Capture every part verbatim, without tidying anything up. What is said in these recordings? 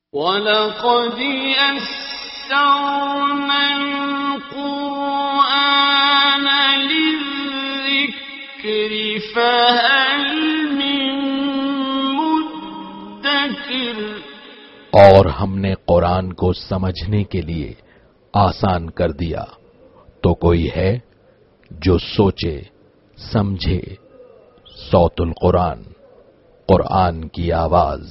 وَلَقَدْ يَسَّرْنَا الْقُرْآنَ لِلذِّكْرِ فَهَلْ مِن مُّدَّكِرٍ۔ اور ہم نے قرآن کو سمجھنے کے لیے آسان کر دیا، تو کوئی ہے جو سوچے سمجھے۔ صوت القرآن، قرآن کی آواز۔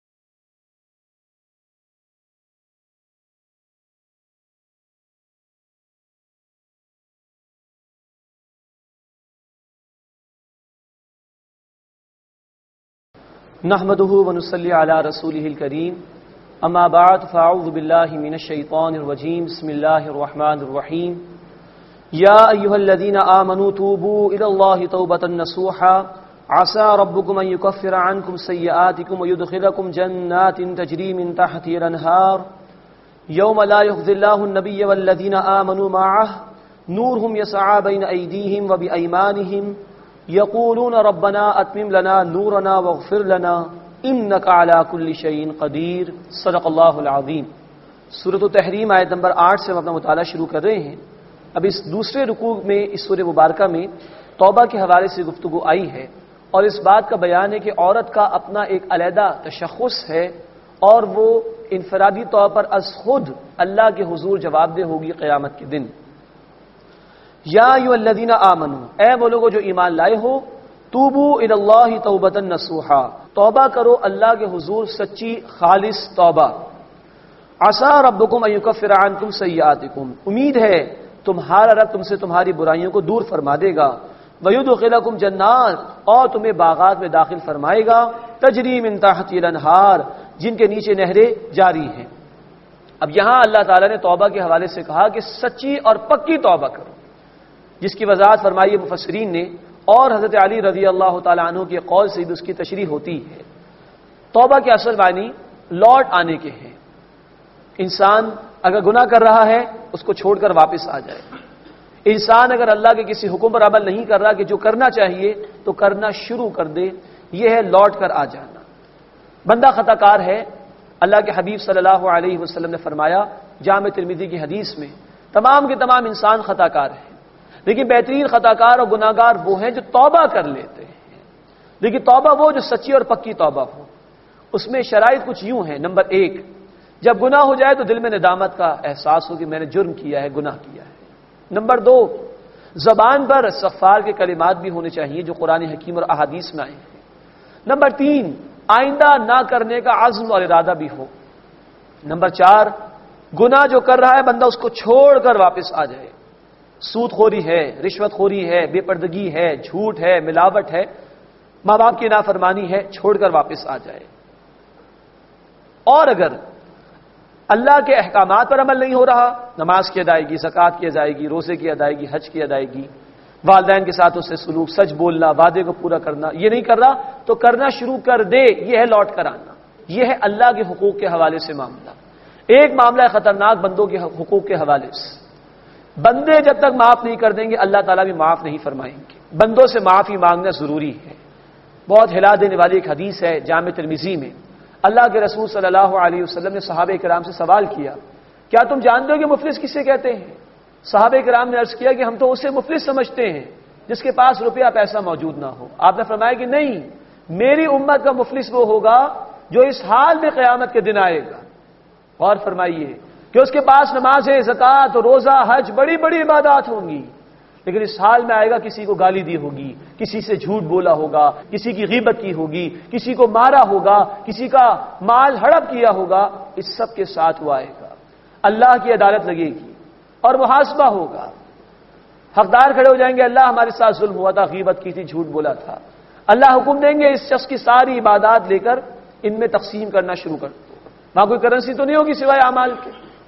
نحمده ونصلي على رسوله الكريم، اما بعد فاعوذ بالله من الشيطان الرجيم، بسم الله الرحمن الرحيم۔ يا ايها الذين آمنوا توبوا الى الله توبة نصوحا عسى ربكم ان يكفر عنكم سيئاتكم ويدخلكم جنات تجري من تحتها الانهار يوم لا يخزي الله النبي والذين آمنوا معه نورهم يسعى بين ايديهم وبايمانهم یقولون ربنا اتمم لنا نورنا واغفر لنا انک علی کل شیء قدیر۔ صدق اللہ العظیم۔ سورۃ التحریم آیت نمبر آٹھ سے ہم اپنا مطالعہ شروع کر رہے ہیں۔ اب اس دوسرے رکوع میں اس سورہ مبارکہ میں توبہ کے حوالے سے گفتگو آئی ہے، اور اس بات کا بیان ہے کہ عورت کا اپنا ایک علیحدہ تشخص ہے، اور وہ انفرادی طور پر از خود اللہ کے حضور جواب دہ ہوگی قیامت کے دن۔ یا ایھا الذین آمنوا، اے وہ لوگوں جو ایمان لائے ہو، توبوا الی اللہ توبۃ نصوحا، توبہ کرو اللہ کے حضور سچی خالص توبہ۔ عسیٰ ربکم ان یکفر عنکم سیئاتکم، امید ہے تمہارا رب تم سے تمہاری برائیوں کو دور فرما دے گا۔ ویدخلکم جنات، اور تمہیں باغات میں داخل فرمائے گا، تجری من تحتها الانہار، جن کے نیچے نہریں جاری ہیں۔ اب یہاں اللہ تعالیٰ نے توبہ کے حوالے سے کہا کہ سچی اور پکی توبہ کرو، جس کی وضاحت فرمائی مفسرین نے، اور حضرت علی رضی اللہ تعالیٰ عنہ کے قول سے بھی اس کی تشریح ہوتی ہے۔ توبہ کے اصل معنی لوٹ آنے کے ہیں۔ انسان اگر گناہ کر رہا ہے اس کو چھوڑ کر واپس آ جائے۔ انسان اگر اللہ کے کسی حکم پر عمل نہیں کر رہا کہ جو کرنا چاہیے تو کرنا شروع کر دے، یہ ہے لوٹ کر آ جانا۔ بندہ خطا کار ہے۔ اللہ کے حبیب صلی اللہ علیہ وسلم نے فرمایا جامع ترمذی کی حدیث میں، تمام کے تمام انسان خطا کار ہیں، لیکن بہترین خطا کار اور گناہ گار وہ ہیں جو توبہ کر لیتے ہیں۔ لیکن توبہ وہ جو سچی اور پکی توبہ ہو۔ اس میں شرائط کچھ یوں ہیں۔ نمبر ایک، جب گناہ ہو جائے تو دل میں ندامت کا احساس ہو کہ میں نے جرم کیا ہے، گناہ کیا ہے۔ نمبر دو، زبان پر استغفار کے کلمات بھی ہونے چاہیے جو قرآن حکیم اور احادیث میں آئے ہیں۔ نمبر تین، آئندہ نہ کرنے کا عزم اور ارادہ بھی ہو۔ نمبر چار، گناہ جو کر رہا ہے بندہ اس کو چھوڑ کر واپس آ جائے۔ سود خوری ہے، رشوت خوری ہے، بے پردگی ہے، جھوٹ ہے، ملاوٹ ہے، ماں باپ کی نافرمانی ہے، چھوڑ کر واپس آ جائے۔ اور اگر اللہ کے احکامات پر عمل نہیں ہو رہا، نماز کی ادائیگی، زکوٰۃ کی ادائیگی، روزے کی ادائیگی، حج کی ادائیگی، والدین کے ساتھ اس سے سلوک، سچ بولنا، وعدے کو پورا کرنا، یہ نہیں کر رہا تو کرنا شروع کر دے۔ یہ ہے لوٹ کر آنا، یہ ہے اللہ کے حقوق کے حوالے سے معاملہ۔ ایک معاملہ ہے خطرناک بندوں کے حقوق کے حوالے سے۔ بندے جب تک معاف نہیں کر دیں گے اللہ تعالیٰ بھی معاف نہیں فرمائیں گے۔ بندوں سے معافی مانگنا ضروری ہے۔ بہت ہلا دینے والی ایک حدیث ہے جامع ترمذی میں، اللہ کے رسول صلی اللہ علیہ وسلم نے صحابہ کرام سے سوال کیا، کیا تم جانتے ہو کہ مفلس کسے کہتے ہیں؟ صحابہ کرام نے عرض کیا کہ ہم تو اسے مفلس سمجھتے ہیں جس کے پاس روپیہ پیسہ موجود نہ ہو۔ آپ نے فرمایا کہ نہیں، میری امت کا مفلس وہ ہوگا جو اس حال میں قیامت کے دن آئے گا۔ اور فرمائیے کہ اس کے پاس نماز ہے، زکوٰۃ، روزہ، حج، بڑی بڑی عبادات ہوں گی، لیکن اس حال میں آئے گا کسی کو گالی دی ہوگی، کسی سے جھوٹ بولا ہوگا، کسی کی غیبت کی ہوگی، کسی کو مارا ہوگا، کسی کا مال ہڑپ کیا ہوگا، اس سب کے ساتھ وہ آئے گا۔ اللہ کی عدالت لگے گی اور محاسبہ ہوگا۔ حقدار کھڑے ہو جائیں گے، اللہ ہمارے ساتھ ظلم ہوا تھا، غیبت کی تھی، جھوٹ بولا تھا۔ اللہ حکم دیں گے اس شخص کی ساری عبادات لے کر ان میں تقسیم کرنا شروع کر دو۔ وہاں کوئی کرنسی تو نہیں ہوگی سوائے اعمال کے،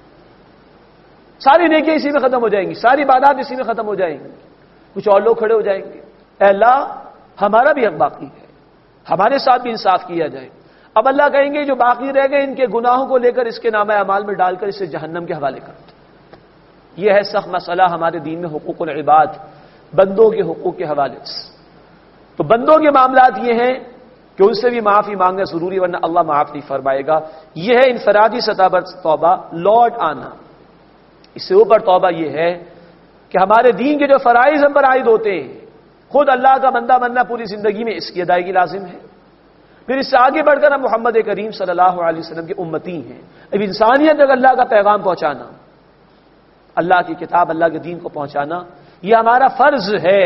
ساری نیکیاں اسی میں ختم ہو جائیں گی، ساری عبادات اسی میں ختم ہو جائیں گی۔ کچھ اور لوگ کھڑے ہو جائیں گے، اے اللہ ہمارا بھی حق باقی ہے، ہمارے ساتھ بھی انصاف کیا جائے۔ اب اللہ کہیں گے جو باقی رہ گئے ان کے گناہوں کو لے کر اس کے نامہ اعمال میں ڈال کر اسے جہنم کے حوالے کر دو۔ یہ ہے سخت مسئلہ ہمارے دین میں حقوق العباد، بندوں کے حقوق کے حوالے سے۔ تو بندوں کے معاملات یہ ہیں کہ ان سے بھی معافی مانگنا ضروری، ورنہ اللہ معاف نہیں فرمائے گا۔ یہ ہے انفرادی سطح پر توبہ، لوٹ آنا۔ اس سے اوپر توبہ یہ ہے کہ ہمارے دین کے جو فرائض ہم پر عائد ہوتے ہیں، خود اللہ کا بندہ بننا پوری زندگی میں اس کی ادائیگی لازم ہے۔ پھر اس سے آگے بڑھ کر ہم محمد کریم صلی اللہ علیہ وسلم کے امتی ہیں۔ اب انسانیت تک اللہ کا پیغام پہنچانا، اللہ کی کتاب، اللہ کے دین کو پہنچانا، یہ ہمارا فرض ہے۔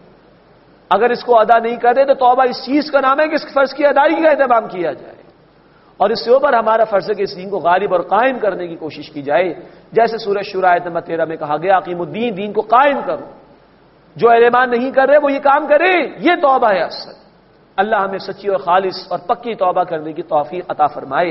اگر اس کو ادا نہیں کرے تو توبہ اس چیز کا نام ہے کہ اس فرض کی ادائیگی کا اہتمام کیا جائے، اور اس سے اوپر ہمارا فرض ہے کہ اس دین کو غالب اور قائم کرنے کی کوشش کی جائے، جیسے سورہ شورى آیت نمبر تیرہ میں کہا گیا اقیم الدین، دین کو قائم کرو۔ جو اعلان نہیں کر رہے وہ یہ کام کرے، یہ توبہ ہے اصل۔ اللہ ہمیں سچی اور خالص اور پکی توبہ کرنے کی توفیق عطا فرمائے۔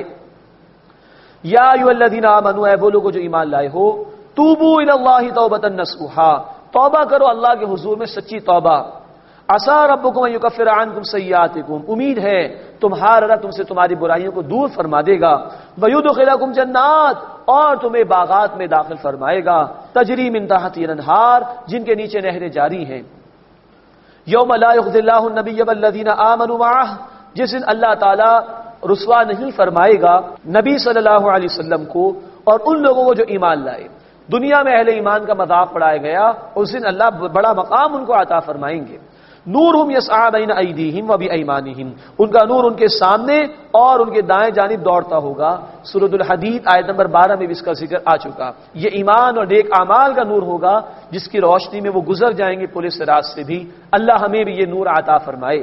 یا ایھا الذین آمنوا، اے وہ لوگوں جو ایمان لائے ہو، توبوا الی اللہ توبۃ نصوحا، توبہ کرو اللہ کے حضور میں سچی توبہ۔ عسیٰ ربکم ان یکفر عنکم سیئاتکم، امید ہے تمہارا رب تم سے تمہاری برائیوں کو دور فرما دے گا۔ ویدخلکم جنات، اور تمہیں باغات میں داخل فرمائے گا، تجری من تحتہا الانہار، جن کے نیچے نہریں جاری ہیں۔ یوم لا یخزی اللہ النبی والذین آمنوا معہ، جس دن اللہ تعالی رسوا نہیں فرمائے گا نبی صلی اللہ علیہ وسلم کو اور ان لوگوں کو جو ایمان لائے۔ دنیا میں اہل ایمان کا مذاق پڑھایا گیا، اس دن اللہ بڑا مقام ان کو عطا فرمائیں گے۔ نورہم یسعی بین ایدیہم وبایمانہم، ان کا نور ان کے سامنے اور ان کے دائیں جانب دوڑتا ہوگا۔ سورۃ الحدید آیت نمبر بارہ میں بھی اس کا ذکر آ چکا۔ یہ ایمان اور نیک اعمال کا نور ہوگا جس کی روشنی میں وہ گزر جائیں گے پولیس راز سے بھی۔ اللہ ہمیں بھی یہ نور عطا فرمائے۔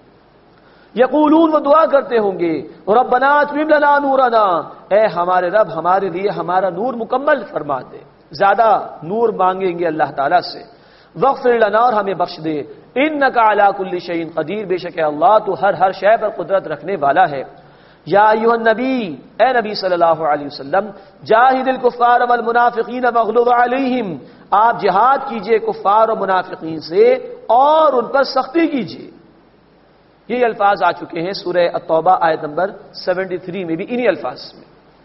یقولون، وہ دعا کرتے ہوں گے، ربنا اتمم لنا نورنا، اے ہمارے رب ہمارے لیے ہمارا نور مکمل فرما دے۔ زیادہ نور مانگیں گے اللہ تعالیٰ سے۔ واغفر لنا، اور ہمیں بخش دے۔ انک علی کل شیء قدیر، بے شک اللہ تو ہر ہر شے پر قدرت رکھنے والا ہے۔ یا ایھا النبی، اے نبی صلی اللہ علیہ وسلم، جاہد الکفار والمنافقین واغلظ علیہم، آپ جہاد کیجئے کفار اور منافقین سے اور ان پر سختی کیجئے۔ یہ الفاظ آ چکے ہیں سورہ التوبہ آیت نمبر تہتر میں بھی انہی الفاظ میں۔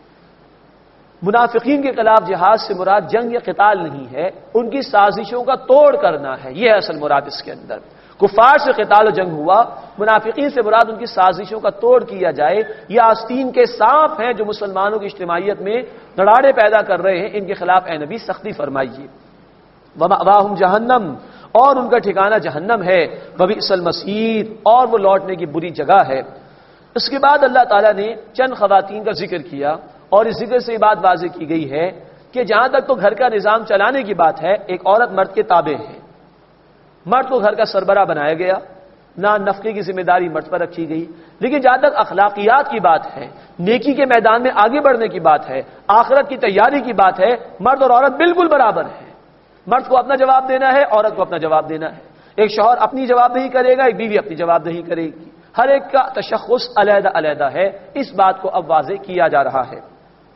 منافقین کے خلاف جہاد سے مراد جنگ یا قتال نہیں ہے، ان کی سازشوں کا توڑ کرنا ہے، یہ اصل مراد اس کے اندر۔ کفار سے قتال و جنگ ہوا، منافقین سے مراد ان کی سازشوں کا توڑ کیا جائے۔ یہ آستین کے سانپ ہیں جو مسلمانوں کی اجتماعیت میں دھڑاڑے پیدا کر رہے ہیں، ان کے خلاف اے نبی سختی فرمائیے۔ وَمَأْوَاهُمْ جہنم، اور ان کا ٹھکانہ جہنم ہے۔ وَبِئْسَ الْمَصِيرُ، اور وہ لوٹنے کی بری جگہ ہے۔ اس کے بعد اللہ تعالیٰ نے چند خواتین کا ذکر کیا، اور اس ذکر سے یہ بات واضح کی گئی ہے کہ جہاں تک تو گھر کا نظام چلانے کی بات ہے، ایک عورت مرد کے تابع ہے۔ مرد کو گھر کا سربراہ بنایا گیا، نہ نفقے کی ذمہ داری مرد پر رکھی گئی۔ لیکن جہاں تک اخلاقیات کی بات ہے، نیکی کے میدان میں آگے بڑھنے کی بات ہے، آخرت کی تیاری کی بات ہے، مرد اور عورت بالکل برابر ہیں۔ مرد کو اپنا جواب دینا ہے، عورت کو اپنا جواب دینا ہے۔ ایک شوہر اپنی جواب دہی کرے گا، ایک بیوی اپنی جواب دہی کرے گی۔ ہر ایک کا تشخص علیحدہ علیحدہ ہے، اس بات کو اب واضح کیا جا رہا ہے۔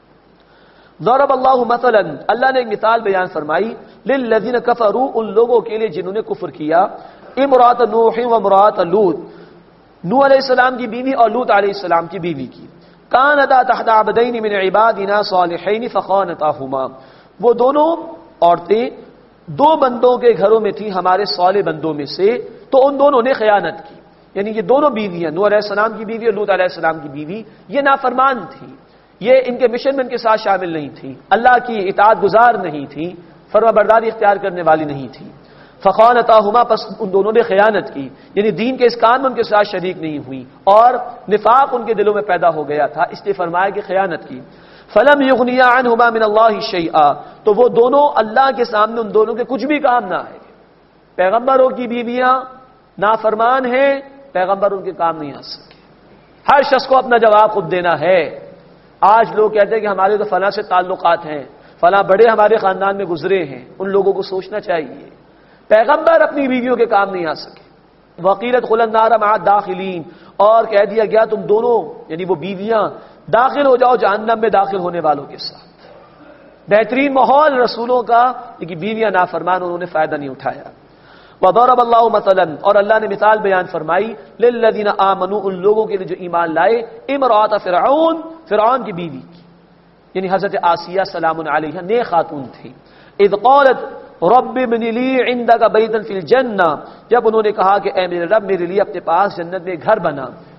ضرب اللہ مثلا، اللہ نے ایک مثال بیان فرمائی، للذین کفروا، ان لوگوں کے لیے جنہوں نے کفر کیا، امرأۃ نوح و امرأۃ لوط، نوح علیہ السلام کی بیوی اور لوط علیہ السلام کی بیوی کی۔ کانتا تحت عبدین من عبادنا صالحین فخانتاہما، وہ دونوں عورتیں دو بندوں کے گھروں میں تھیں ہمارے صالح بندوں میں سے، تو ان دونوں نے خیانت کی۔ یعنی یہ دونوں بیویاں، نوح علیہ السلام کی بیوی اور لوط علیہ السلام کی بیوی، یہ نافرمان تھی، یہ ان کے مشن میں ان کے ساتھ شامل نہیں تھی، اللہ کی اطاعت گزار نہیں تھی، فرما برداری اختیار کرنے والی نہیں تھی۔ فخانتاہما، پس ان دونوں نے خیانت کی، یعنی دین کے اس کام میں ان کے ساتھ شریک نہیں ہوئی، اور نفاق ان کے دلوں میں پیدا ہو گیا تھا، اس لیے فرمایا کہ خیانت کی۔ فلم یغنیا عنہما من اللہ شیئا، تو وہ دونوں اللہ کے سامنے ان دونوں کے کچھ بھی کام نہ آئے۔ پیغمبروں کی بیویاں نافرمان ہیں، پیغمبر ان کے کام نہیں آ سکے۔ ہر شخص کو اپنا جواب خود دینا ہے۔ آج لوگ کہتے ہیں کہ ہمارے تو فلاں سے تعلقات ہیں، فلاں بڑے ہمارے خاندان میں گزرے ہیں، ان لوگوں کو سوچنا چاہیے، پیغمبر اپنی بیویوں کے کام نہیں آ سکے۔ وقیلت ادخلوا النار مع الداخلین، اور کہہ دیا گیا تم دونوں یعنی وہ بیویاں داخل ہو جاؤ جہنم میں داخل ہونے والوں کے ساتھ۔ بہترین ماحول رسولوں کا، لیکن بیویاں نافرمان، انہوں نے فائدہ نہیں اٹھایا۔ وضرب اللہ مثلا، اور اللہ نے مثال بیان فرمائی، للذین آمنوا، ان لوگوں کے لیے جو ایمان لائے، امرأۃ فرعون، فرعون کی بیوی کی، یعنی حضرت آسیہ سلام علیہا نیک خاتون تھی۔ اذ قالت رب ابن لی عندک بیتا فی الجنہ، جب انہوں نے کہا کہ اے میرے رب میرے لیے اپنے پاس جنت میں گھر بنا۔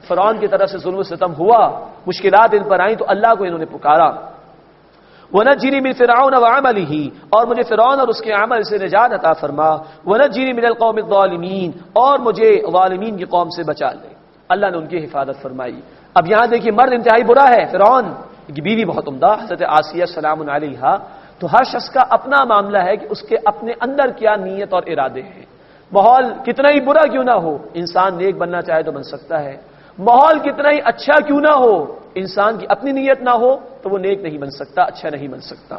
فرعون کی طرف سے ظلم و ستم ہوا، مشکلات ان پر آئیں تو اللہ کو انہوں نے پکارا۔ وَنَجِّنِي مِن فِرْعَوْنَ وَعَمَلِهِ، اور مجھے فرعون اور اس کے عمل سے نجات عطا فرما، وَنَجِّنِي مِنَ الْقَوْمِ الظَّالِمِينَ، اور مجھے ظالمین کی قوم سے بچا لے۔ اللہ نے ان کی حفاظت فرمائی۔ اب یہاں دیکھیے مرد انتہائی برا ہے فرعون کی بیوی بہت عمدہ حضرت آسیہ سلام علیہا۔ تو ہر شخص کا اپنا معاملہ ہے کہ اس کے اپنے اندر کیا نیت اور ارادے ہیں۔ ماحول کتنا ہی برا کیوں نہ ہو، انسان نیک بننا چاہے تو بن سکتا ہے۔ ماحول کتنا ہی اچھا کیوں نہ ہو، انسان کی اپنی نیت نہ ہو تو وہ نیک نہیں بن سکتا، اچھا نہیں بن سکتا۔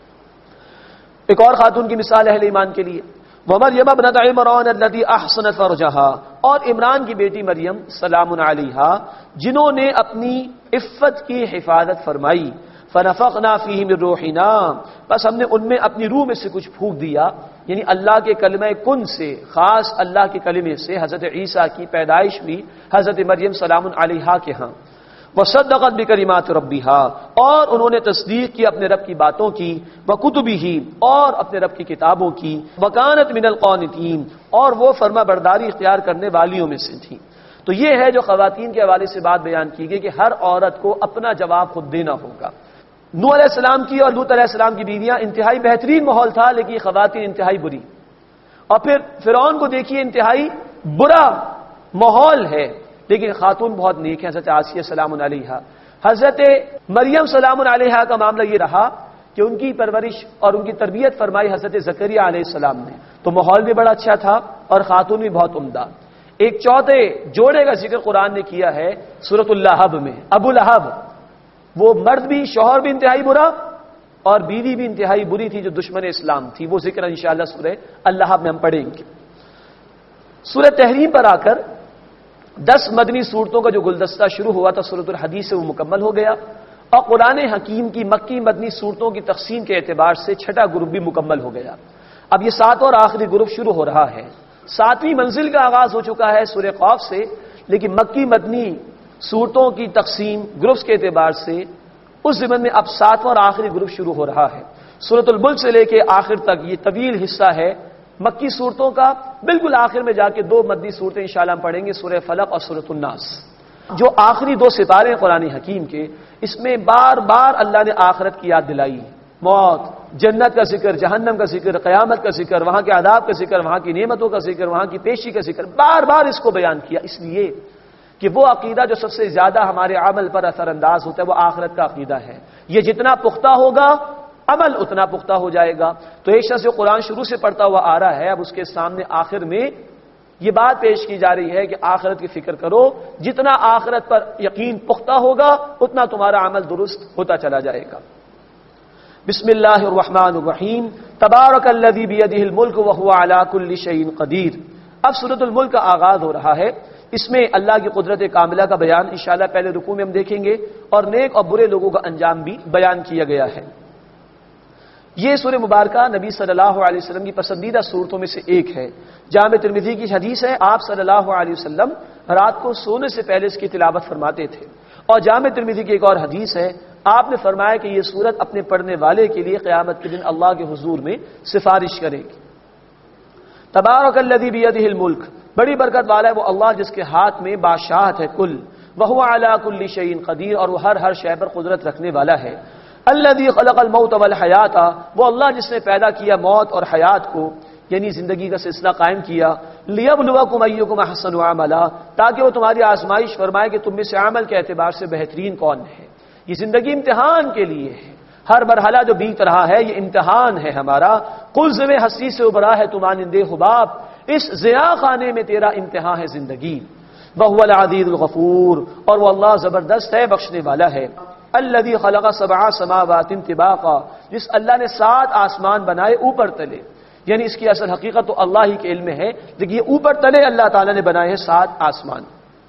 ایک اور خاتون کی مثال اہل ایمان کے لیے، وَمَرْيَمَ ابْنَتَ عِمْرَانَ الَّتِي أَحْصَنَتْ فَرْجَهَا، اور عمران کی بیٹی مریم سلام علیہا جنہوں نے اپنی عفت کی حفاظت فرمائی، فَنَفَخْنَا فِيهِ مِن رُوحِنَا، بس ہم نے ان میں اپنی روح میں سے کچھ پھونک دیا، یعنی اللہ کے کلمہ کن سے، خاص اللہ کے کلمے سے حضرت عیسیٰ کی پیدائش ہوئی حضرت مریم سلام علیہا کے ہاں۔ وَصَدَّقَتْ بِكَلِمَاتِ رَبِّهَا، اور انہوں نے تصدیق کی اپنے رب کی باتوں کی، وَكُتُبِهِ، اور اپنے رب کی کتابوں کی، وَكَانَتْ مِنَ الْقَانِتِينَ، اور وہ فرما برداری اختیار کرنے والیوں میں سے تھیں۔ تو یہ ہے جو خواتین کے حوالے سے بات بیان کی گئی کہ ہر عورت کو اپنا جواب خود دینا ہوگا۔ نوح علیہ السلام کی اور لوط علیہ السلام کی بیویاں انتہائی بہترین ماحول تھا، لیکن یہ خواتین انتہائی بری۔ اور پھر فرعون کو دیکھیے انتہائی برا ماحول ہے، لیکن خاتون بہت نیک ہے، حضرت آسیہ سلام علیہا۔ حضرت مریم سلام علیہا کا معاملہ یہ رہا کہ ان کی پرورش اور ان کی تربیت فرمائی حضرت زکریا علیہ السلام نے، تو ماحول بھی بڑا اچھا تھا اور خاتون بھی بہت عمدہ۔ ایک چوتھے جوڑے کا ذکر قرآن نے کیا ہے سورۃ اللہب میں، ابو لہب، وہ مرد بھی، شوہر بھی انتہائی برا اور بیوی بھی انتہائی بری تھی جو دشمن اسلام تھی، وہ ذکر انشاءاللہ سورہ اللہب میں ہم پڑھیں گے۔ سورہ تحریم پر آ کر دس مدنی صورتوں کا جو گلدستہ شروع ہوا تھا سورۃ الحدیث سے، وہ مکمل ہو گیا، اور قرآن حکیم کی مکی مدنی صورتوں کی تقسیم کے اعتبار سے چھٹا گروپ بھی مکمل ہو گیا۔ اب یہ ساتواں اور آخری گروپ شروع ہو رہا ہے۔ ساتویں منزل کا آغاز ہو چکا ہے سورہ قاف سے، لیکن مکی مدنی صورتوں کی تقسیم گروپس کے اعتبار سے اس ضمن میں اب ساتواں اور آخری گروپ شروع ہو رہا ہے۔ سورۃ الملک سے لے کے آخر تک یہ طویل حصہ ہے مکی صورتوں کا۔ بالکل آخر میں جا کے دو مدنی صورتیں انشاءاللہ ہم پڑھیں گے، سورہ فلق اور سورۃ الناس۔ جو آخری دو سپارے ہیں قرآن حکیم کے، اس میں بار بار اللہ نے آخرت کی یاد دلائی، موت، جنت کا ذکر، جہنم کا ذکر، قیامت کا ذکر، وہاں کے عذاب کا ذکر، وہاں کی نعمتوں کا ذکر، وہاں کی پیشی کا ذکر، بار بار اس کو بیان کیا، اس لیے کہ وہ عقیدہ جو سب سے زیادہ ہمارے عمل پر اثر انداز ہوتا ہے وہ آخرت کا عقیدہ ہے۔ یہ جتنا پختہ ہوگا عمل اتنا پختہ ہو جائے گا۔ تو ایک شخص جو قرآن شروع سے پڑھتا ہوا آ رہا ہے، اب اس کے سامنے آخر میں یہ بات پیش کی جا رہی ہے کہ آخرت کی فکر کرو، جتنا آخرت پر یقین پختہ ہوگا اتنا تمہارا عمل درست ہوتا چلا جائے گا۔ بسم اللہ الرحمن الرحیم، تبارک الذی بیدہ الملک وہو علی کل شیء قدیر۔ اب سورۃ الملک کا آغاز ہو رہا ہے، اس میں اللہ کی قدرت کاملہ کا بیان انشاءاللہ پہلے رکوع میں ہم دیکھیں گے، اور نیک اور برے لوگوں کا انجام بھی بیان کیا گیا ہے۔ یہ سورہ مبارکہ نبی صلی اللہ علیہ وسلم کی پسندیدہ صورتوں میں سے ایک ہے۔ جامع ترمذی کی حدیث ہے، آپ صلی اللہ علیہ وسلم رات کو سونے سے پہلے اس کی تلاوت فرماتے تھے، اور جامع ترمذی کی ایک اور حدیث ہے، آپ نے فرمایا کہ یہ سورت اپنے پڑھنے والے کے لیے قیامت کے دن اللہ کے حضور میں سفارش کرے گی۔ تبارک الذی بیدہ الملک، بڑی برکت والا ہے وہ اللہ جس کے ہاتھ میں بادشاہت ہے کل، وہو علی کل شیء قدیر، اور وہ ہر ہر شے پر قدرت رکھنے والا ہے۔ الذی خلق الموت والحیات، وہ اللہ جس نے پیدا کیا موت اور حیات کو، یعنی زندگی کا سلسلہ قائم کیا، لیبلوکم ایکم احسن عملا، تاکہ وہ تمہاری آزمائش فرمائے کہ تم میں سے عمل کے اعتبار سے بہترین کون ہے۔ یہ زندگی امتحان کے لیے ہے، ہر مرحلہ جو بیت رہا ہے یہ امتحان ہے ہمارا۔ قلز میں ہستی سے ابھرا ہے تو مانندے حباب، اس ضیاء خانے میں تیرا امتحان ہے زندگی۔ وَهُوَ الْعَزِيزُ الْغَفُورُ، اور وہ اللہ زبردست ہے، بخشنے والا ہے۔ الَّذِي خَلَقَ سَبْعَ سَمَاوَاتٍ طِبَاقًا، جس اللہ نے سات آسمان بنائے اوپر تلے، یعنی اس کی اصل حقیقت تو اللہ ہی کے علم میں ہے، لیکن یہ اوپر تلے اللہ تعالیٰ نے بنائے ہیں سات آسمان۔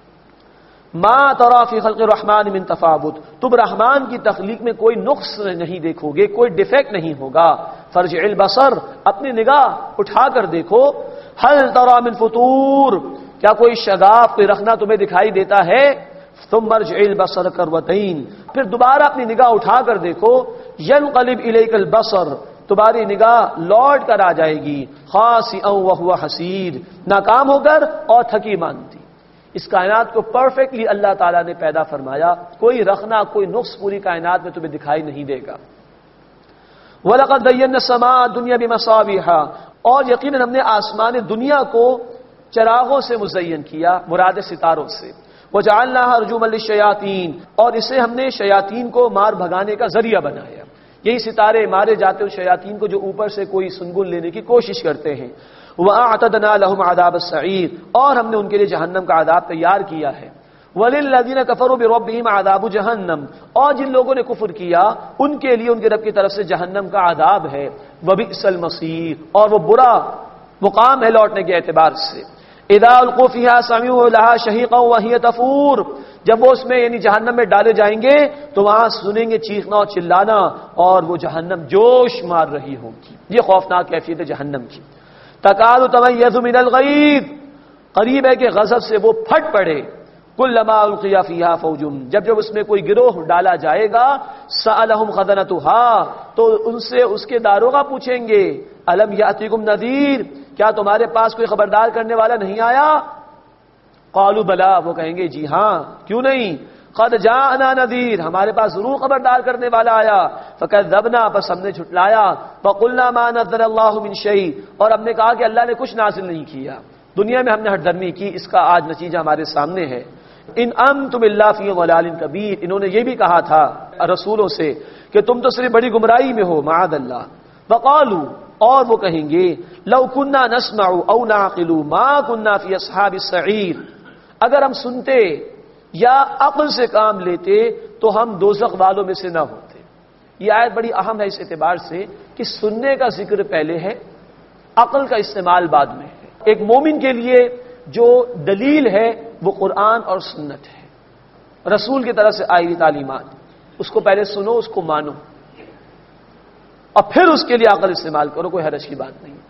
ما ترى في خلق الرحمن من تفاوت، تم رحمان کی تخلیق میں کوئی نقص نہیں دیکھو گے، کوئی ڈیفیکٹ نہیں ہوگا۔ فرجع البصر، اپنی نگاہ اٹھا کر دیکھو۔ هل ترى من فطور، کیا کوئی شگاف، کوئی رخنا تمہیں دکھائی دیتا ہے؟ ثم ارجع البصر کرتين، پھر دوبارہ اپنی نگاہ اٹھا کر دیکھو۔ ينقلب اليك البصر، تمہاری نگاہ لوٹ کر آ جائے گی۔ خاسئا وهو حسير، ناکام ہو کر اور تھکی مانتی، اس کائنات کو پرفیکٹلی اللہ تعالیٰ نے پیدا فرمایا، کوئی رخنا کوئی نقص پوری کائنات میں تمہیں دکھائی نہیں دے گا۔ وَلَقَدْ زَيَّنَّا السَّمَاءَ الدُّنْيَا بِمَصَابِيحَ، اور یقیناً ہم نے آسمان دنیا کو چراغوں سے مزین کیا، مراد ستاروں سے۔ وَجَعَلْنَاهَا رُجُومًا لِلشَّيَاطِينِ، اور اسے ہم نے شیاطین کو مار بھگانے کا ذریعہ بنایا۔ یہی ستارے مارے جاتے ہیں شیاطین کو جو اوپر سے کوئی سنگل لینے کی کوشش کرتے ہیں۔ وَأَعْتَدْنَا لَهُمْ عَذَابَ السَّعِيرِ، اور ہم نے ان کے لیے جہنم کا عذاب تیار کیا ہے۔ وَلِلَّذِينَ كَفَرُوا بِرَبِّهِمْ عَذَابُ جَهَنَّمْ، اور جن لوگوں نے کفر کیا ان کے لیے ان کے رب کی طرف سے جہنم کا عذاب ہے۔ وَبِئْسَ الْمَصِيرُ، اور وہ برا مقام ہے لوٹنے کے اعتبار سے۔ اذا القوا فيها سمعوا لها شهيقا وهي تفور، جب وہ اس میں یعنی جہنم میں ڈالے جائیں گے تو وہاں سنیں گے چیخنا اور چلانا، اور وہ جہنم جوش مار رہی ہوگی۔ یہ خوفناک کیفیت ہے جہنم کی۔ تکاد تمیز من الغیظ، قریب ہے کہ غضب سے وہ پھٹ پڑے۔ کلما القی فیہا فوج، جب جب اس میں کوئی گروہ ڈالا جائے گا، سألہم خزنتہا، تو ان سے اس کے داروغہ پوچھیں گے، الم یاتیکم نذیر، کیا تمہارے پاس کوئی خبردار کرنے والا نہیں آیا؟ قالوا بلا، وہ کہیں گے جی ہاں، کیوں نہیں، قد جاءنا نذیر، ہمارے پاس ضرور خبردار کرنے والا آیا۔ فکذبنا، پس ہم نے جھٹلایا۔ وقلنا ما نزل اللہ من شیء، اور ہم نے کہا کہ اللہ نے کچھ نازل نہیں کیا۔ دنیا میں ہم نے ہٹ درمی کی، اس کا آج نتیجہ ہمارے سامنے ہے۔ ان انتم الا فی ضلال کبیر، انہوں نے یہ بھی کہا تھا رسولوں سے کہ تم تو صرف بڑی گمراہی میں ہو، معاذ اللہ۔ وقالوا، اور وہ کہیں گے، لو كنا نسمع او نعقل ما كنا فی اصحاب السعیر، اگر ہم سنتے یا عقل سے کام لیتے تو ہم دوزخ والوں میں سے نہ ہوتے۔ یہ آیت بڑی اہم ہے اس اعتبار سے کہ سننے کا ذکر پہلے ہے، عقل کا استعمال بعد میں ہے۔ ایک مومن کے لیے جو دلیل ہے وہ قرآن اور سنت ہے، رسول کی طرف سے آئی ہوئی تعلیمات، اس کو پہلے سنو، اس کو مانو، اور پھر اس کے لیے عقل استعمال کرو، کوئی حرج کی بات نہیں۔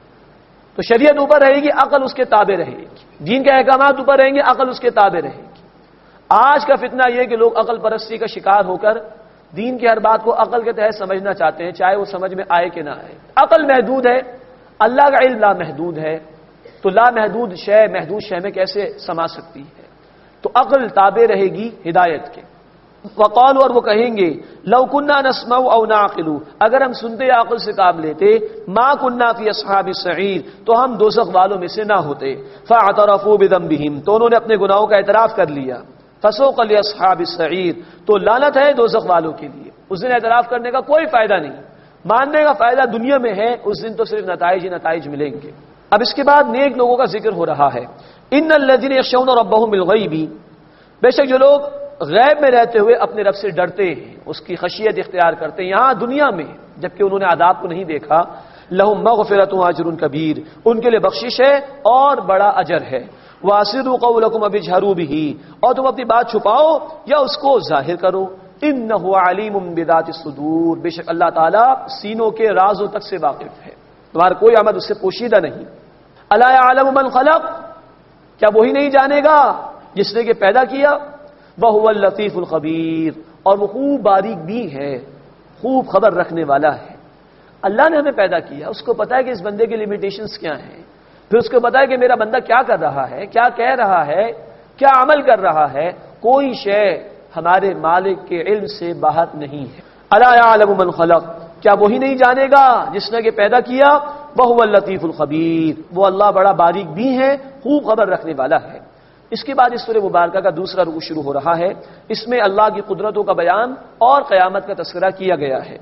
تو شریعت اوپر رہے گی، عقل اس کے تابع رہے گی، دین کے احکامات اوپر رہیں گے، عقل اس کے تابع رہے گی۔ آج کا فتنہ یہ کہ لوگ عقل پرستی کا شکار ہو کر دین کی ہر بات کو عقل کے تحت سمجھنا چاہتے ہیں، چاہے وہ سمجھ میں آئے کہ نہ آئے۔ عقل محدود ہے، اللہ کا علم لامحدود ہے، تو لامحدود شے محدود شے میں کیسے سما سکتی ہے؟ تو عقل تابع رہے گی ہدایت کے۔ وقالوا، اور وہ کہیں گے، لو كنا نسمع او نعقل، اگر ہم سنتے یا عقل سے کام لیتے، ما كنا فی اصحاب السعیر، تو ہم دوزخ والوں میں سے نہ ہوتے۔ فاعترفوا بذنبهم، تو انہوں نے اپنے گناہوں کا اعتراف کر لیا۔ فسوقا لاصحاب السعیر، تو لعنت ہے دوزخ والوں کے لیے۔ اس دن اعتراف کرنے کا کوئی فائدہ نہیں، ماننے کا فائدہ دنیا میں ہے، اس دن تو صرف نتائج ہی نتائج ملیں گے۔ اب اس کے بعد نیک لوگوں کا ذکر ہو رہا ہے۔ ان الذين يخشون ربهم بالغیب، بے شک جو لوگ غیب میں رہتے ہوئے اپنے رب سے ڈرتے ہیں، اس کی خشیت اختیار کرتے ہیں یہاں دنیا میں جبکہ انہوں نے عذاب کو نہیں دیکھا، لہم مغفرۃ واجر کبیر، ان کے لیے بخشش ہے اور بڑا اجر ہے۔ واسروا قولکم وبجہروا بہ، اور تم اپنی بات چھپاؤ یا اس کو ظاہر کرو، انہ علیم بذات الصدور، بے شک اللہ تعالی سینوں کے رازوں تک سے واقف ہے، تمہارا کوئی عمل اس سے پوشیدہ نہیں۔ الا یعلم من خلق، کیا وہی نہیں جانے گا جس نے کہ پیدا کیا؟ وَهُوَ اللَّطِيفُ الْخَبِيرُ، اور وہ خوب باریک بھی ہے، خوب خبر رکھنے والا ہے۔ اللہ نے ہمیں پیدا کیا، اس کو پتا ہے کہ اس بندے کی لیمیٹیشنز کیا ہیں، پھر اس کو پتا ہے کہ میرا بندہ کیا کر رہا ہے، کیا کہہ رہا ہے، کیا عمل کر رہا ہے، کوئی شے ہمارے مالک کے علم سے باہر نہیں ہے۔ الا یعلم من خلق، کیا وہی نہیں جانے گا جس نے کہ پیدا کیا؟ وَهُوَ اللَّطِيفُ الْخَبِيرُ، وہ اللہ بڑا باریک بھی ہے، خوب خبر رکھنے والا ہے۔ اس کے بعد اس سورہ مبارکہ کا دوسرا رکوع شروع ہو رہا ہے، اس میں اللہ کی قدرتوں کا بیان اور قیامت کا تذکرہ کیا گیا ہے۔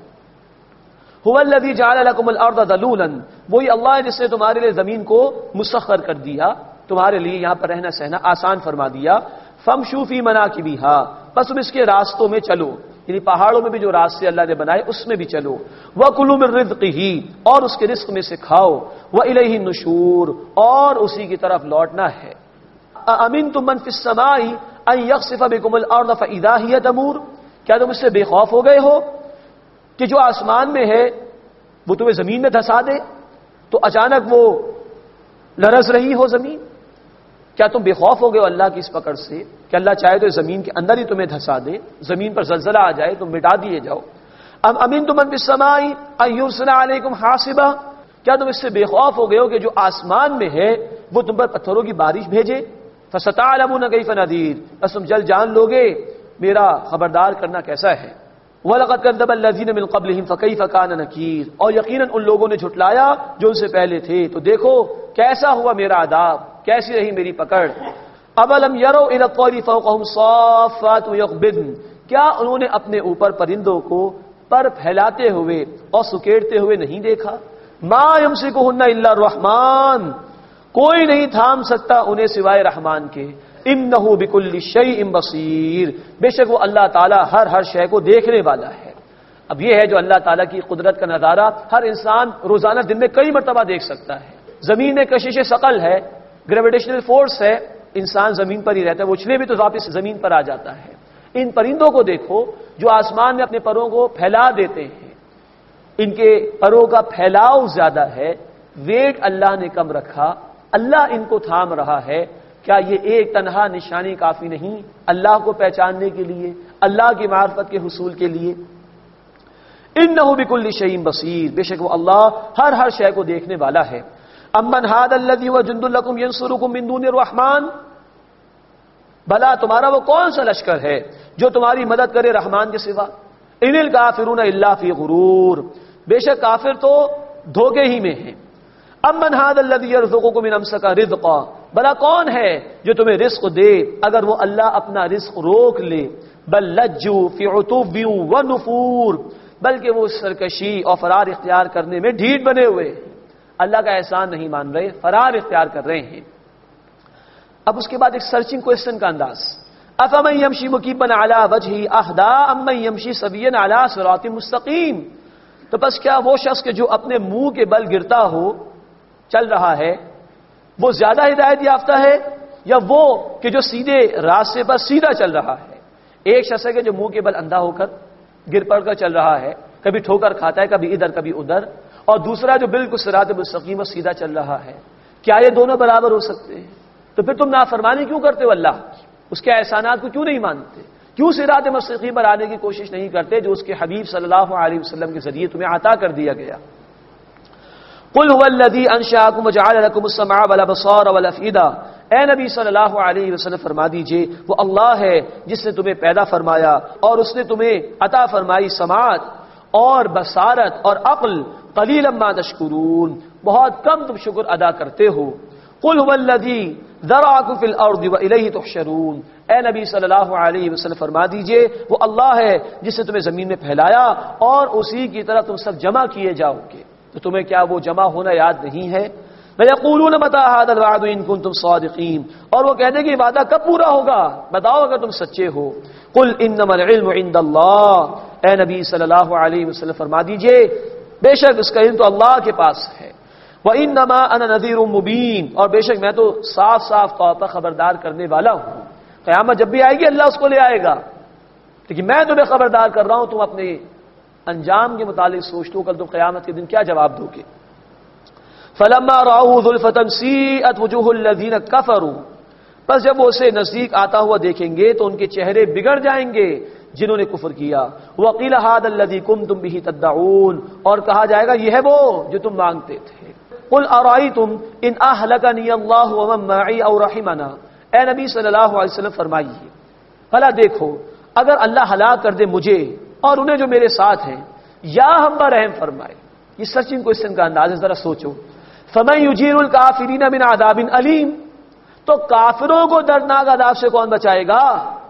هُوَ الَّذِي جَعَلَ لَكُمُ الْأَرْضَ ذَلُولًا، وہی اللہ ہے جس نے تمہارے لیے زمین کو مسخر کر دیا، تمہارے لیے یہاں پر رہنا سہنا آسان فرما دیا۔ فَامْشُوا فِي مَنَاكِبِهَا، بس تم اس کے راستوں میں چلو، یعنی پہاڑوں میں بھی جو راستے اللہ نے بنائے اس میں بھی چلو۔ وَكُلُوا مِن رِزْقِهِ، اور اس کے رزق میں سے کھاؤ۔ وَإِلَيْهِ النُّشُورُ، اور اسی کی طرف لوٹنا ہے۔ أَأَمِنْتُم مَّن فِي السَّمَاءِ أَن يَخْسِفَ بِكُمُ الْأَرْضَ فَإِذَا هِيَ تَمُورُ، کیا تم اس سے بے خوف ہو گئے ہو کہ جو آسمان میں ہے وہ تمہیں زمین میں دھسا دے، تو اچانک وہ لرز رہی ہو زمین؟ کیا تم بے خوف ہو گئے ہو اللہ کی اس پکڑ سے کہ اللہ چاہے تو زمین کے اندر ہی تمہیں دھسا دے، زمین پر زلزلہ آ جائے تم مٹا دیے جاؤ۔ ام امنتم من فی السماء ان یرسل علیکم حاصبا، کیا تم اس سے بے خوف ہو گئے ہو کہ جو آسمان میں ہے وہ تم پر پتھروں کی بارش بھیجے؟ فستعلمون کیف نذیر، بس تم جلد جان لوگے میرا خبردار کرنا کیسا ہے۔ وَلَقَدْ كَذَّبَ الَّذِينَ مِن قَبْلِهِمْ فَكَيْفَ كَانَ نَكِيرٌ، اور یقیناً ان لوگوں نے جھٹلایا جو ان سے پہلے تھے، تو دیکھو کیسا ہوا میرا عذاب، کیسی رہی میری پکڑ۔ أَوَلَمْ يَرَوْا إِلَى الطَّيْرِ فَوْقَهُمْ صَافَّاتٍ وَيَقْبِضْنَ، کیا انہوں نے اپنے اوپر پرندوں کو پر پھیلاتے ہوئے اور سکیڑتے ہوئے نہیں دیکھا؟ مَا يَمْسِكُهُنَّ إِلَّا الرَّحْمَنُ، کوئی نہیں تھام سکتا انہیں سوائے رحمان کے۔ انہ بکل شیء بصیر، بے شک وہ اللہ تعالیٰ ہر ہر شے کو دیکھنے والا ہے۔ اب یہ ہے جو اللہ تعالیٰ کی قدرت کا نظارہ ہر انسان روزانہ دن میں کئی مرتبہ دیکھ سکتا ہے۔ زمین میں کشش ثقل ہے، گریویٹیشنل فورس ہے، انسان زمین پر ہی رہتا ہے، وہ اچھلے بھی تو واپس زمین پر آ جاتا ہے۔ ان پرندوں کو دیکھو جو آسمان میں اپنے پروں کو پھیلا دیتے ہیں، ان کے پروں کا پھیلاؤ زیادہ ہے، ویٹ اللہ نے کم رکھا، اللہ ان کو تھام رہا ہے۔ کیا یہ ایک تنہا نشانی کافی نہیں اللہ کو پہچاننے کے لیے، اللہ کی معرفت کے حصول کے لیے؟ انہ بکل شیء بصیر، بے شک وہ اللہ ہر ہر شے کو دیکھنے والا ہے۔ امن ھذا الذی هو جند لکم ینصرکم من دون الرحمن، بھلا تمہارا وہ کون سا لشکر ہے جو تمہاری مدد کرے رحمان کے سوا؟ ان الکافرون الا فی غرور، بے شک کافر تو دھوکے ہی میں ہیں۔ امن ھذا الذی یرزقکم ان امسک رزقا، بھلا کون ہے جو تمہیں رزق دے اگر وہ اللہ اپنا رزق روک لے؟ بل لجوا فی عتو ونفور، بلکہ وہ سرکشی اور فرار اختیار کرنے میں ڈھیٹ بنے ہوئے ہیں، اللہ کا احسان نہیں مان رہے، فرار اختیار کر رہے ہیں۔ اب اس کے بعد ایک سرچنگ کوسچن کا انداز، افمن یمشی مکبا علی وجہہ اہدی امن یمشی سویا علی صراط مستقیم، تو بس کیا وہ شخص کہ جو اپنے منہ کے بل گرتا ہو چل رہا ہے وہ زیادہ ہدایت یافتہ ہے یا وہ کہ جو سیدھے راستے پر سیدھا چل رہا ہے؟ ایک شخص ہے کہ جو منہ کے بل اندھا ہو کر گر پڑ کر چل رہا ہے، کبھی ٹھوکر کھاتا ہے، کبھی ادھر کبھی ادھر، اور دوسرا جو بالکل صراط مستقیم اور سیدھا چل رہا ہے۔ کیا یہ دونوں برابر ہو سکتے ہیں؟ تو پھر تم نافرمانی کیوں کرتے ہو اللہ کی؟ اس کے احسانات کو کیوں نہیں مانتے؟ کیوں صراط مستقیم پر آنے کی کوشش نہیں کرتے جو اس کے حبیب صلی اللہ علیہ وسلم کے ذریعے تمہیں عطا کر دیا گیا؟ قل هو الذی انشأکم وجعل لکم السمع والابصار والافئدہ، اے نبی صلی اللہ علیہ وسلم فرما دیجئے وہ اللہ ہے جس نے تمہیں پیدا فرمایا اور اس نے تمہیں عطا فرمائی سماعت اور بصارت اور عقل، قلیلا ما تشکرون، بہت کم تم شکر ادا کرتے ہو۔ قل هو الذی ذرأکم فی الارض والیہ تحشرون، اے نبی صلی اللہ علیہ وسلم فرما دیجئے وہ اللہ ہے جس نے تمہیں زمین میں پھیلایا اور اسی کی طرف تم سب جمع کیے جاؤ گے، تو تمہیں کیا وہ جمع ہونا یاد نہیں ہے؟ وَيَقُولُونَ مَتَىٰ هَٰذَا الْوَعْدُ إِن كُنتُمْ صَادِقِينَ، اور وہ کہتے ہیں کہ یہ وعدہ کب پورا ہوگا، بتاؤ اگر تم سچے ہو۔ قُلْ إِنَّمَا الْعِلْمُ عِندَ اللَّهِ، اے نبی صلی اللہ علیہ وسلم فرما دیجئے بے شک اس کا علم تو اللہ کے پاس ہے۔ وَإِنَّمَا أَنَا نَذِيرٌ مُبِينٌ، اور بے شک میں تو صاف صاف طور پر خبردار کرنے والا ہوں۔ قیامت جب بھی آئے گی اللہ اس کو لے آئے گا، لیکن میں تمہیں خبردار کر رہا ہوں، تم اپنے انجام کے متعلق سوچ لو، کل تم قیامت کے دن کیا جواب دو گے۔ فلما رأوه زلفة سیئت وجوہ الذین کفروا، پس جب وہ اسے نزدیک آتا ہوا دیکھیں گے تو ان کے چہرے بگڑ جائیں گے جنہوں نے کفر کیا۔ وقیل هذا الذی کنتم به تدعون، اور کہا جائے گا یہ ہے وہ جو تم مانگتے تھے۔ قل ارأیتم ان اہلکنی اللہ ومن معی او رحمنا، اے نبی صلی اللہ علیہ وسلم فرمائیے بھلا دیکھو اگر اللہ ہلاک کر دے مجھے اور انہیں جو میرے ساتھ ہیں، یا ہم پر رحم فرمائے۔ یہ سرچنگ کوسچن کا انداز ہے، ذرا سوچو۔ فَمَن يُجِيرُ الْكَافِرِينَ مِنْ عَذَابٍ أَلِيمٍ، تو کافروں کو دردناک عذاب سے کون بچائے گا؟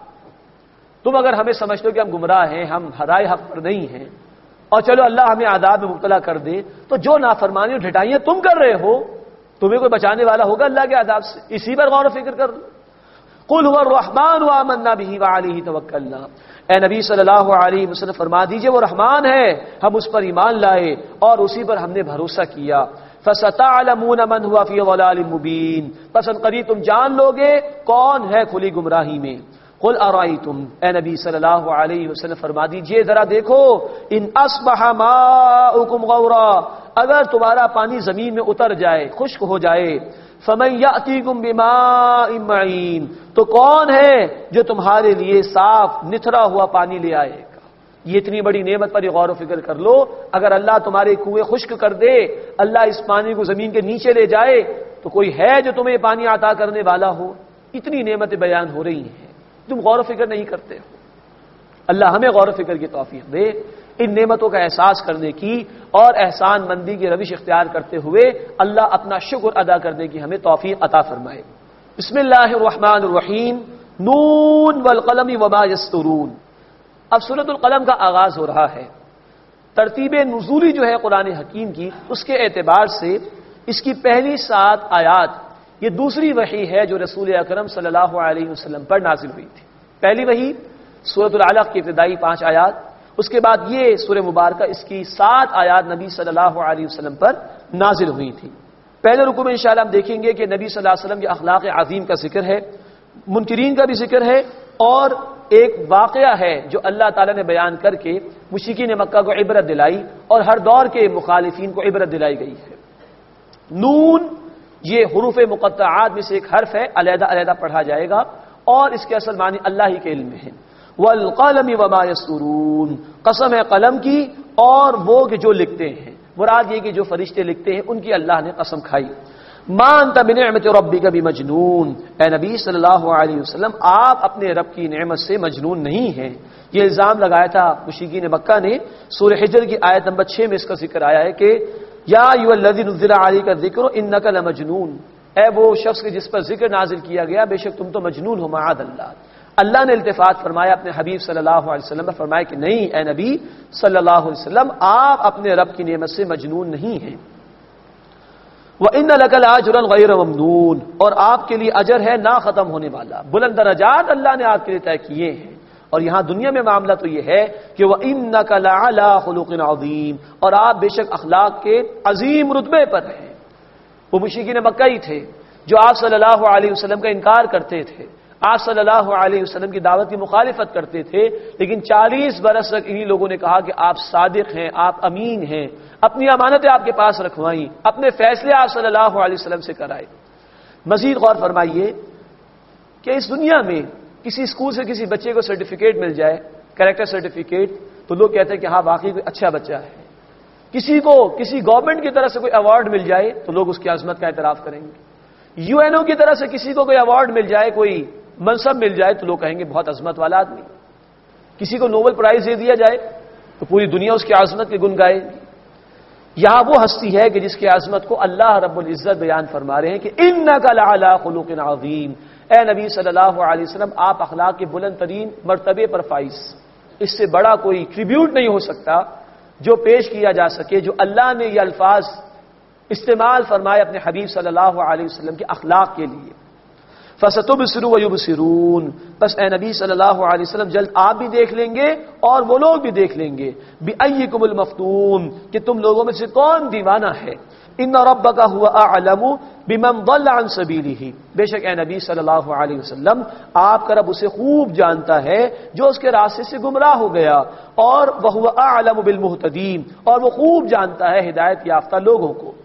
تم اگر ہمیں سمجھ لو کہ ہم گمراہ ہیں، ہم ہدایت حق پر نہیں ہیں، اور چلو اللہ ہمیں عذاب میں مبتلا کر دے، تو جو نافرمانی اور ڈھٹائیاں تم کر رہے ہو تمہیں کوئی بچانے والا ہوگا اللہ کے عذاب سے؟ اسی پر غور و فکر کر لو۔ قُلْ هُوَ الرَّحْمَٰنُ وَآمَنَّا بِهِ وَعَلَيْهِ تَوَكَّلْنَا، اے نبی صلی اللہ علیہ وسلم فرما دیجئے وہ رحمان ہے، ہم اس پر ایمان لائے اور اسی پر ہم نے بھروسہ کیا۔ فَسَتَعْلَمُونَ مَنْ هُوَ فِي ضَلَالٍ مُّبِينٍ، پس ان قریب تم جان لوگے کون ہے کھلی گمراہی میں۔ قُلْ أَرَأَيْتُمْ، اے نبی صلی اللہ علیہ وسلم فرما دیجئے ذرا دیکھو، ان أَصْبَحَ مَاؤُكُمْ غَوْرًا، اگر تمہارا پانی زمین میں اتر جائے، خشک ہو جائے، فَمَن يَأْتِيكُم بِمَاءٍ مَّعِينٍ، تو کون ہے جو تمہارے لیے صاف نتھرا ہوا پانی لے آئے گا؟ یہ اتنی بڑی نعمت پر غور و فکر کر لو، اگر اللہ تمہارے کنویں خشک کر دے، اللہ اس پانی کو زمین کے نیچے لے جائے، تو کوئی ہے جو تمہیں پانی عطا کرنے والا ہو؟ اتنی نعمتیں بیان ہو رہی ہیں، تم غور و فکر نہیں کرتے ہو۔ اللہ ہمیں غور و فکر کی توفیق دے، ان نعمتوں کا احساس کرنے کی اور احسان مندی کی روش اختیار کرتے ہوئے اللہ اپنا شکر ادا کرنے کی ہمیں توفیق عطا فرمائے۔ بسم اللہ الرحمن الرحیم، نون والقلم وما یسطرون۔ اب سورۃ القلم کا آغاز ہو رہا ہے۔ ترتیب نزولی جو ہے قرآن حکیم کی، اس کے اعتبار سے اس کی پہلی سات آیات یہ دوسری وحی ہے جو رسول اکرم صلی اللہ علیہ وسلم پر نازل ہوئی تھی۔ پہلی وحی سورۃ العلق کی ابتدائی پانچ آیات، اس کے بعد یہ سورہ مبارکہ اس کی سات آیات نبی صلی اللہ علیہ وسلم پر نازل ہوئی تھی۔ پہلے رکوع میں انشاءاللہ ہم دیکھیں گے کہ نبی صلی اللہ علیہ وسلم کے اخلاق عظیم کا ذکر ہے، منکرین کا بھی ذکر ہے، اور ایک واقعہ ہے جو اللہ تعالیٰ نے بیان کر کے مشرکین مکہ کو عبرت دلائی اور ہر دور کے مخالفین کو عبرت دلائی گئی ہے۔ نون یہ حروف مقطعات میں سے ایک حرف ہے، علیحدہ علیحدہ پڑھا جائے گا، اور اس کے اصل معنی اللہ ہی کے علم میں ہے۔ والقلم وما یسطرون، قسم ہے قلم کی اور وہ کہ جو لکھتے ہیں، مراد یہ کہ جو فرشتے لکھتے ہیں ان کی اللہ نے قسم کھائی۔ ما انت بنعمت ربک بمجنون، اے نبی صلی اللہ علیہ وسلم آپ اپنے رب کی نعمت سے مجنون نہیں ہیں۔ یہ الزام لگایا تھا مشرکین مکہ نے۔ سورہ حجر کی آیت نمبر چھ میں اس کا ذکر آیا ہے کہ یا ایھا الذی نزل علیک الذکر انک لمجنون، اے وہ شخص کے جس پر ذکر نازل کیا گیا بے شک تم تو مجنون ہو، معاذ اللہ۔ اللہ نے التفات فرمایا اپنے حبیب صلی اللہ علیہ وسلم پر، فرمایا کہ نہیں اے نبی صلی اللہ علیہ وسلم آپ اپنے رب کی نعمت سے مجنون نہیں ہیں۔ وَإِنَّ لَكَ لَأَجْرًا غَيْرَ مَمْنُونٍ، اور آپ کے لیے اجر ہے نہ ختم ہونے والا، بلند درجات اللہ نے آپ کے لیے طے کیے ہیں۔ اور یہاں دنیا میں معاملہ تو یہ ہے کہ وَإِنَّكَ لَعَلَىٰ خُلُقٍ عَظِيمٍ، اور آپ بے شک اخلاق کے عظیم رتبے پر ہیں۔ وہ مشرکین مکہ ہی تھے جو آپ صلی اللہ علیہ وسلم کا انکار کرتے تھے، آپ صلی اللہ علیہ وسلم کی دعوت کی مخالفت کرتے تھے، لیکن چالیس برس تک انہی لوگوں نے کہا کہ آپ صادق ہیں، آپ امین ہیں، اپنی امانتیں آپ کے پاس رکھوائیں، اپنے فیصلے آپ صلی اللہ علیہ وسلم سے کرائے۔ مزید غور فرمائیے کہ اس دنیا میں کسی اسکول سے کسی بچے کو سرٹیفکیٹ مل جائے، کریکٹر سرٹیفکیٹ، تو لوگ کہتے ہیں کہ ہاں واقعی کوئی اچھا بچہ ہے۔ کسی کو کسی گورنمنٹ کی طرف سے کوئی ایوارڈ مل جائے تو لوگ اس کی عظمت کا اعتراف کریں گے۔ یو این او کی طرف سے کسی کو کوئی ایوارڈ مل جائے، کوئی منصب مل جائے تو لوگ کہیں گے بہت عظمت والا آدمی۔ کسی کو نوبل پرائز دے دیا جائے تو پوری دنیا اس کی عظمت کے گن گائے گی۔ یہاں وہ ہستی ہے کہ جس کی عظمت کو اللہ رب العزت بیان فرما رہے ہیں کہ انک لعلی خلق عظیم، اے نبی صلی اللہ علیہ وسلم آپ اخلاق کے بلند ترین مرتبے پر فائز۔ اس سے بڑا کوئی ٹریبیوٹ نہیں ہو سکتا جو پیش کیا جا سکے، جو اللہ نے یہ الفاظ استعمال فرمائے اپنے حبیب صلی اللہ علیہ وسلم کے اخلاق کے لیے۔ فَسَتُبْصِرُ وَيُبْصِرُونَ، بس اے نبی صلی اللہ علیہ وسلم جلد آپ بھی دیکھ لیں گے اور وہ لوگ بھی دیکھ لیں گے۔ بِأَيِّكُمُ الْمَفْتُونُ، کہ تم لوگوں میں سے کون دیوانہ ہے۔ إِنَّ رَبَّكَ هُوَ أَعْلَمُ بِمَنْ ضَلَّ عَنْ سَبِيلِهِ، بے شک اے نبی صلی اللہ علیہ وسلم آپ کا رب اسے خوب جانتا ہے جو اس کے راستے سے گمراہ ہو گیا، اور وَهُوَ أَعْلَمُ بِالْمُهْتَدِينَ، اور وہ خوب جانتا ہے ہدایت یافتہ لوگوں کو۔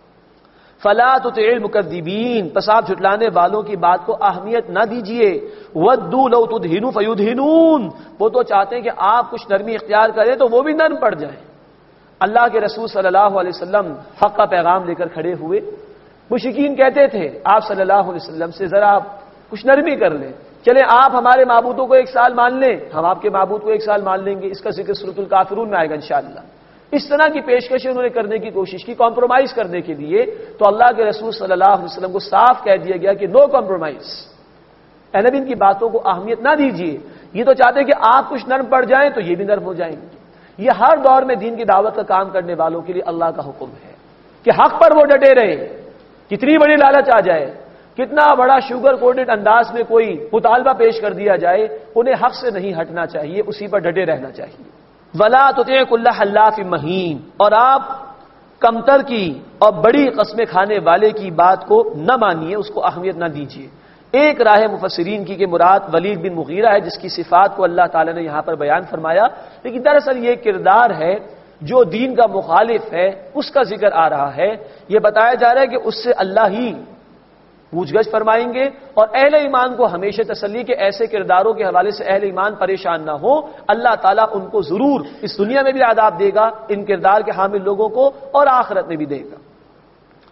فلا تطع المکذبین، پس آپ جھٹلانے والوں کی بات کو اہمیت نہ دیجیے۔ ودوا لو تدہنوا فیدہنون، وہ تو چاہتے ہیں کہ آپ کچھ نرمی اختیار کریں تو وہ بھی نرم پڑ جائیں۔ اللہ کے رسول صلی اللہ علیہ وسلم حق کا پیغام لے کر کھڑے ہوئے، مشرکین کہتے تھے آپ صلی اللہ علیہ وسلم سے ذرا آپ کچھ نرمی کر لیں، چلیں آپ ہمارے معبودوں کو ایک سال مان لیں، ہم آپ کے معبود کو ایک سال مان لیں گے۔ اس کا ذکر سورۃ الکافرون میں آئے گا انشاءاللہ۔ اس طرح کی پیشکشیں انہوں نے کرنے کی کوشش کی کمپرومائز کرنے کے لیے، تو اللہ کے رسول صلی اللہ علیہ وسلم کو صاف کہہ دیا گیا کہ نو کمپرومائز، اے نبی ان کی باتوں کو اہمیت نہ دیجیے۔ یہ تو چاہتے ہیں کہ آپ کچھ نرم پڑ جائیں تو یہ بھی نرم ہو جائیں گے۔ یہ ہر دور میں دین کی دعوت کا کام کرنے والوں کے لیے اللہ کا حکم ہے کہ حق پر وہ ڈٹے رہیں، کتنی بڑی لالچ آ جائے، کتنا بڑا شوگر کوٹڈ انداز میں کوئی مطالبہ پیش کر دیا جائے، انہیں حق سے نہیں ہٹنا چاہیے، اسی پر ڈٹے رہنا چاہیے۔ ولا تطع كل حلاف مہین، اور آپ کمتر کی اور بڑی قسمیں کھانے والے کی بات کو نہ مانیے، اس کو اہمیت نہ دیجیے۔ ایک راہ مفسرین کی کہ مراد ولید بن مغیرہ ہے جس کی صفات کو اللہ تعالی نے یہاں پر بیان فرمایا، لیکن دراصل یہ کردار ہے جو دین کا مخالف ہے، اس کا ذکر آ رہا ہے۔ یہ بتایا جا رہا ہے کہ اس سے اللہ ہی پوچھ گچھ فرمائیں گے، اور اہل ایمان کو ہمیشہ تسلی کہ ایسے کرداروں کے حوالے سے اہل ایمان پریشان نہ ہو، اللہ تعالیٰ ان کو ضرور اس دنیا میں بھی عذاب دے گا ان کردار کے حامل لوگوں کو، اور آخرت میں بھی دے گا۔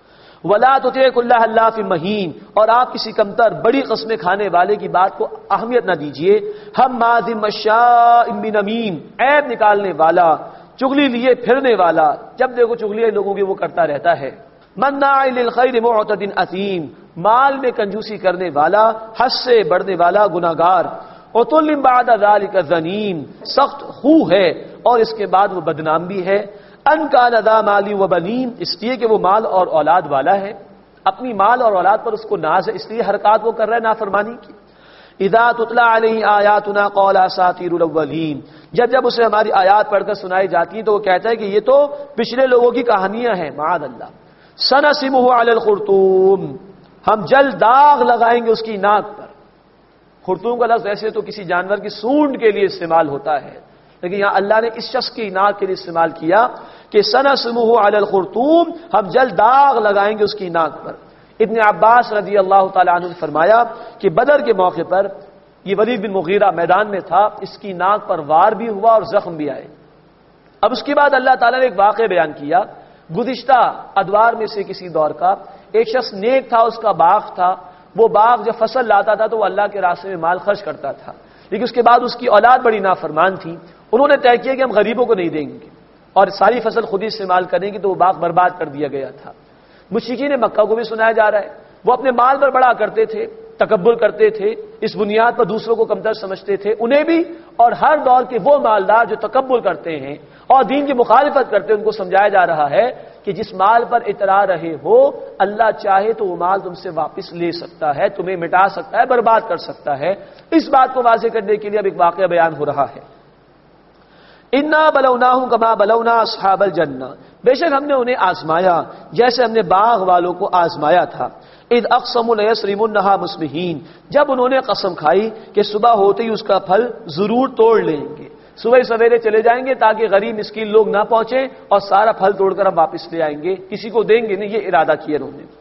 ولا تطع كل حلاف مہین، اور آپ کسی کمتر بڑی قسمیں کھانے والے کی بات کو اہمیت نہ دیجیے، ہمازٍ مشاء بنمیم، عیب نکالنے والا، چغلی لیے پھرنے والا، جب دیکھو چغلیاں لوگوں کی وہ کرتا رہتا ہے، مناع للخیر معتد اثیم، مال میں کنجوسی کرنے والا، حد سے بڑھنے والا گناہگار، عتل بعد ذلک ذنیم، سخت خو ہے اور اس کے بعد وہ بدنام بھی ہے، ان کان ذا مال و بنین، اس لیے کہ وہ مال اور اولاد والا ہے، اپنی مال اور اولاد پر اس کو ناز ہے، اس لیے حرکات وہ کر رہا ہے نافرمانی کی۔ اذا تتلى علیہ آیاتنا قال اساطیر الاولین، جب جب اسے ہماری آیات پڑھ کر سنائی جاتی ہیں تو وہ کہتا ہے کہ یہ تو پچھلے لوگوں کی کہانیاں ہیں، معاذ اللہ۔ سنسمہ علی الخرطوم، ہم جلد داغ لگائیں گے اس کی ناک پر۔ خرطوم کا لفظ ویسے تو کسی جانور کی سونڈ کے لیے استعمال ہوتا ہے، لیکن یہاں اللہ نے اس شخص کی ناک کے لیے استعمال کیا کہ سنسمہ علی الخرطوم، ہم جلد داغ لگائیں گے اس کی ناک پر۔ ابن عباس رضی اللہ تعالی عنہ نے فرمایا کہ بدر کے موقع پر یہ ولید بن مغیرہ میدان میں تھا، اس کی ناک پر وار بھی ہوا اور زخم بھی آئے۔ اب اس کے بعد اللہ تعالیٰ نے ایک واقعہ بیان کیا، گزشتہ ادوار میں سے کسی دور کا، ایک شخص نیک تھا، اس کا باغ تھا، وہ باغ جب فصل لاتا تھا تو وہ اللہ کے راستے میں مال خرچ کرتا تھا، لیکن اس کے بعد اس کی اولاد بڑی نافرمان تھی، انہوں نے طے کیا کہ ہم غریبوں کو نہیں دیں گے اور ساری فصل خود ہی استعمال کریں گے، تو وہ باغ برباد کر دیا گیا تھا۔ مشرکین مکہ کو بھی سنایا جا رہا ہے، وہ اپنے مال پر بڑا کرتے تھے، تکبر کرتے تھے، اس بنیاد پر دوسروں کو کمتر سمجھتے تھے، انہیں بھی اور ہر دور کے وہ مالدار جو تکبر کرتے ہیں اور دین کی مخالفت کرتے ہیں، ان کو سمجھایا جا رہا ہے کہ جس مال پر اترا رہے ہو اللہ چاہے تو وہ مال تم سے واپس لے سکتا ہے، تمہیں مٹا سکتا ہے، برباد کر سکتا ہے۔ اس بات کو واضح کرنے کے لیے اب ایک واقعہ بیان ہو رہا ہے۔ انا بلوناہم کما بلونا اصحاب الجنہ، بے شک ہم نے انہیں آزمایا جیسے ہم نے باغ والوں کو آزمایا تھا۔ اذ اقسموا لیصرمنها مصبحین، جب انہوں نے قسم کھائی کہ صبح ہوتے ہی اس کا پھل ضرور توڑ لیں گے، صبح سویرے چلے جائیں گے تاکہ غریب مسکین لوگ نہ پہنچیں اور سارا پھل توڑ کر ہم واپس لے آئیں گے، کسی کو دیں گے نہیں، یہ ارادہ کیا انہوں نے۔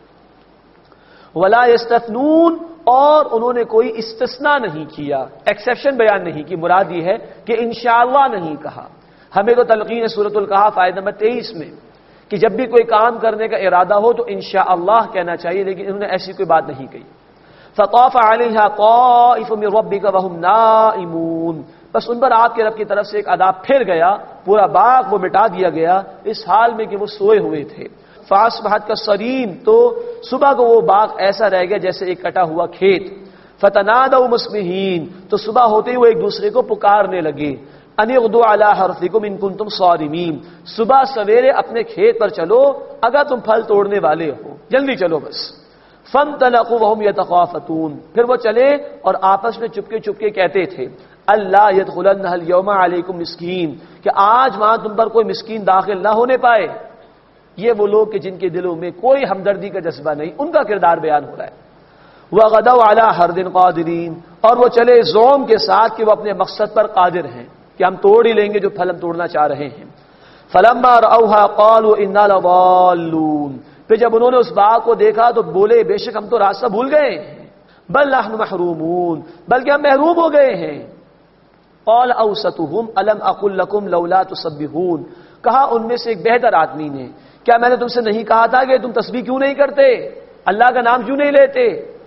ولا یستثنون، اور انہوں نے کوئی استثناء نہیں کیا، ایکسیپشن بیان نہیں کی، مراد یہ ہے کہ انشاءاللہ نہیں کہا۔ ہمیں تو تلقین سورۃ الکہف آیت نمبر تیئیس میں کہ جب بھی کوئی کام کرنے کا ارادہ ہو تو انشاءاللہ کہنا چاہیے، لیکن انہوں نے ایسی کوئی بات نہیں کہی۔ فطاف علیہا طائف من ربک وہم نائمون، بس ان پر آپ کے رب کی طرف سے ایک عذاب پھر گیا، پورا باغ وہ مٹا دیا گیا اس حال میں کہ وہ سوئے ہوئے تھے۔ فاصبحت کالصریم، تو صبح کو وہ باغ ایسا رہ گیا جیسے ایک کٹا ہوا کھیت۔ فتنادوا مصبحین، تو صبح ہوتے ہی وہ ایک دوسرے کو پکارنے لگے، ان اغدوا علی حرثکم ان کنتم صارمین، صبح سویرے اپنے کھیت پر چلو اگر تم پھل توڑنے والے ہو، جلدی چلو بس۔ فانطلقوا وهم يتخافتون، پھر وہ چلے اور آپس میں چپکے چپکے کہتے تھے، اللہ يدخلنها اليوم علیکم مسکین، کہ آج وہاں تم پر کوئی مسکین داخل نہ ہونے پائے۔ یہ وہ لوگ کہ جن کے دلوں میں کوئی ہمدردی کا جذبہ نہیں، ان کا کردار بیان ہو رہا ہے۔ وغدوا علی حرد قادرین، اور وہ چلے زوم کے ساتھ کہ وہ اپنے مقصد پر قادر ہیں کہ ہم توڑ ہی لیں گے جو پھل ہم توڑنا چاہ رہے ہیں۔ فلما رأوها قالوا انا لضالون، پھر جب انہوں نے اس باغ کو دیکھا تو بولے بے شک ہم تو راستہ بھول گئے ہیں، بل نحن محرومون، بلکہ ہم محروم ہو گئے ہیں۔ قال اوسطهم الم اقل لكم لولا تسبحون، کہا ان میں سے ایک بہتر آدمی نے، کیا میں نے تم سے نہیں کہا تھا کہ تم تسبیح کیوں نہیں کرتے، اللہ کا نام کیوں نہیں لیتے؟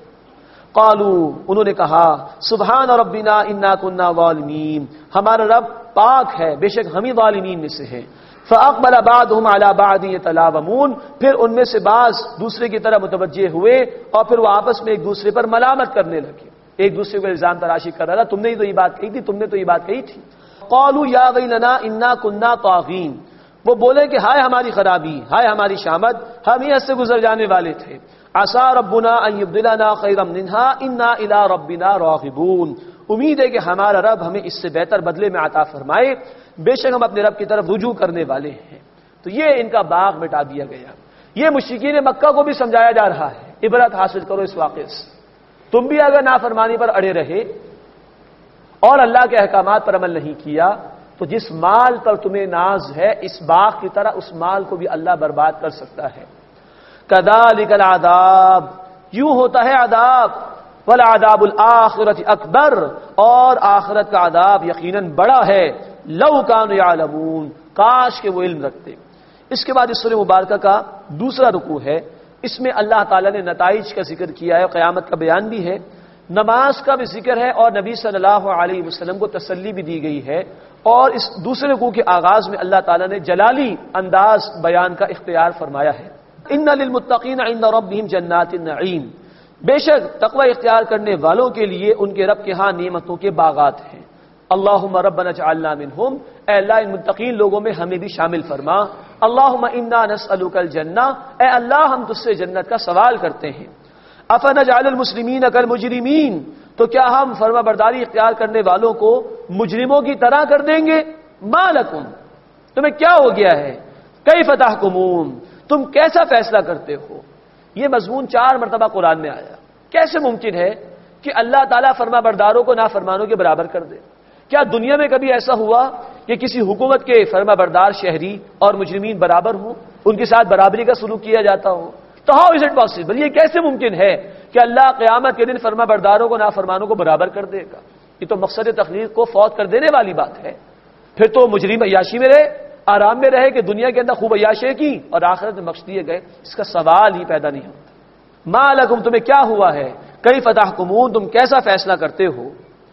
قالوا، انہوں نے کہا سبحان ربنا انا كنا ظالمین، ہمارا رب پاک ہے بے شک ہم ہی ظالمین میں سے ہیں۔ فاقبل بعضهم على بعض يتلاومون، پھر ان میں سے بعض دوسرے کی طرف متوجہ ہوئے اور پھر وہ آپس میں ایک دوسرے پر ملامت کرنے لگے، ایک دوسرے کو الزام تراشی کر رہا تھا، تم نے ہی تو یہ بات کہی تھی، تم نے تو یہ بات کہی تھی۔ قالوا یا ویلنا انا كنا طاغین، وہ بولے کہ ہائے ہماری خرابی، ہائے ہماری شامت، ہم ہی حد سے گزر جانے والے تھے۔ عسى ربنا ان يبدلنا خيرا منها انا الى ربنا راغبون، امید ہے کہ ہمارا رب ہمیں اس سے بہتر بدلے میں عطا فرمائے، بے شک ہم اپنے رب کی طرف رجوع کرنے والے ہیں۔ تو یہ ان کا باغ مٹا دیا گیا۔ یہ مشرکین مکہ کو بھی سمجھایا جا رہا ہے، عبرت حاصل کرو اس واقعے سے، تم بھی اگر نافرمانی پر اڑے رہے اور اللہ کے احکامات پر عمل نہیں کیا تو جس مال پر تمہیں ناز ہے اس باغ کی طرح اس مال کو بھی اللہ برباد کر سکتا ہے۔ کذالک العذاب، یوں ہوتا ہے عذاب، والعذاب الآخرۃ اکبر، اور آخرت کا عذاب یقیناً بڑا ہے، لو کانوا یعلمون، کاش کہ وہ علم رکھتے۔ اس کے بعد اس سورہ مبارکہ کا دوسرا رکوع ہے اس میں اللہ تعالیٰ نے نتائج کا ذکر کیا ہے، قیامت کا بیان بھی ہے، نماز کا بھی ذکر ہے، اور نبی صلی اللہ علیہ وسلم کو تسلی بھی دی گئی ہے، اور اس دوسرے رکوع کے آغاز میں اللہ تعالیٰ نے جلالی انداز بیان کا اختیار فرمایا ہے۔ ان للمتقین عند ربهم جنات النعیم، بے شک تقوی اختیار کرنے والوں کے لیے ان کے رب کے ہاں نعمتوں کے باغات ہیں۔ اللہم ربنا اجعلنا منہم، اے اللہ ان متقین لوگوں میں ہمیں بھی شامل فرما۔ اللہم انا نسألک الجنہ، اے اللہ ہم تجھ سے جنت کا سوال کرتے ہیں۔ افنجعل المسلمین کالمجرمین، تو کیا ہم فرما برداری اختیار کرنے والوں کو مجرموں کی طرح کر دیں گے؟ ما لکم، تمہیں کیا ہو گیا ہے؟ کیف تحکمون، تم کیسا فیصلہ کرتے ہو؟ یہ مضمون چار مرتبہ قرآن میں آیا۔ کیسے ممکن ہے کہ اللہ تعالیٰ فرما برداروں کو نافرمانوں کے برابر کر دے؟ کیا دنیا میں کبھی ایسا ہوا کہ کسی حکومت کے فرما بردار شہری اور مجرمین برابر ہوں، ان کے ساتھ برابری کا سلوک کیا جاتا ہو؟ تو ہاؤ از اٹ پاسبل، یہ کیسے ممکن ہے کہ اللہ قیامت کے دن فرما برداروں کو نافرمانوں کو برابر کر دے گا؟ یہ تو مقصد تخلیق کو فوت کر دینے والی بات ہے۔ پھر تو مجرم عیاشی میں رہے، آرام میں رہے کہ دنیا کے اندر خوب عیاشی کی اور آخرت میں بخش دیے گئے، اس کا سوال ہی پیدا نہیں ہوتا۔ ما لکم، تمہیں کیا ہوا ہے؟ کیف تحکمون، تم کیسا فیصلہ کرتے ہو؟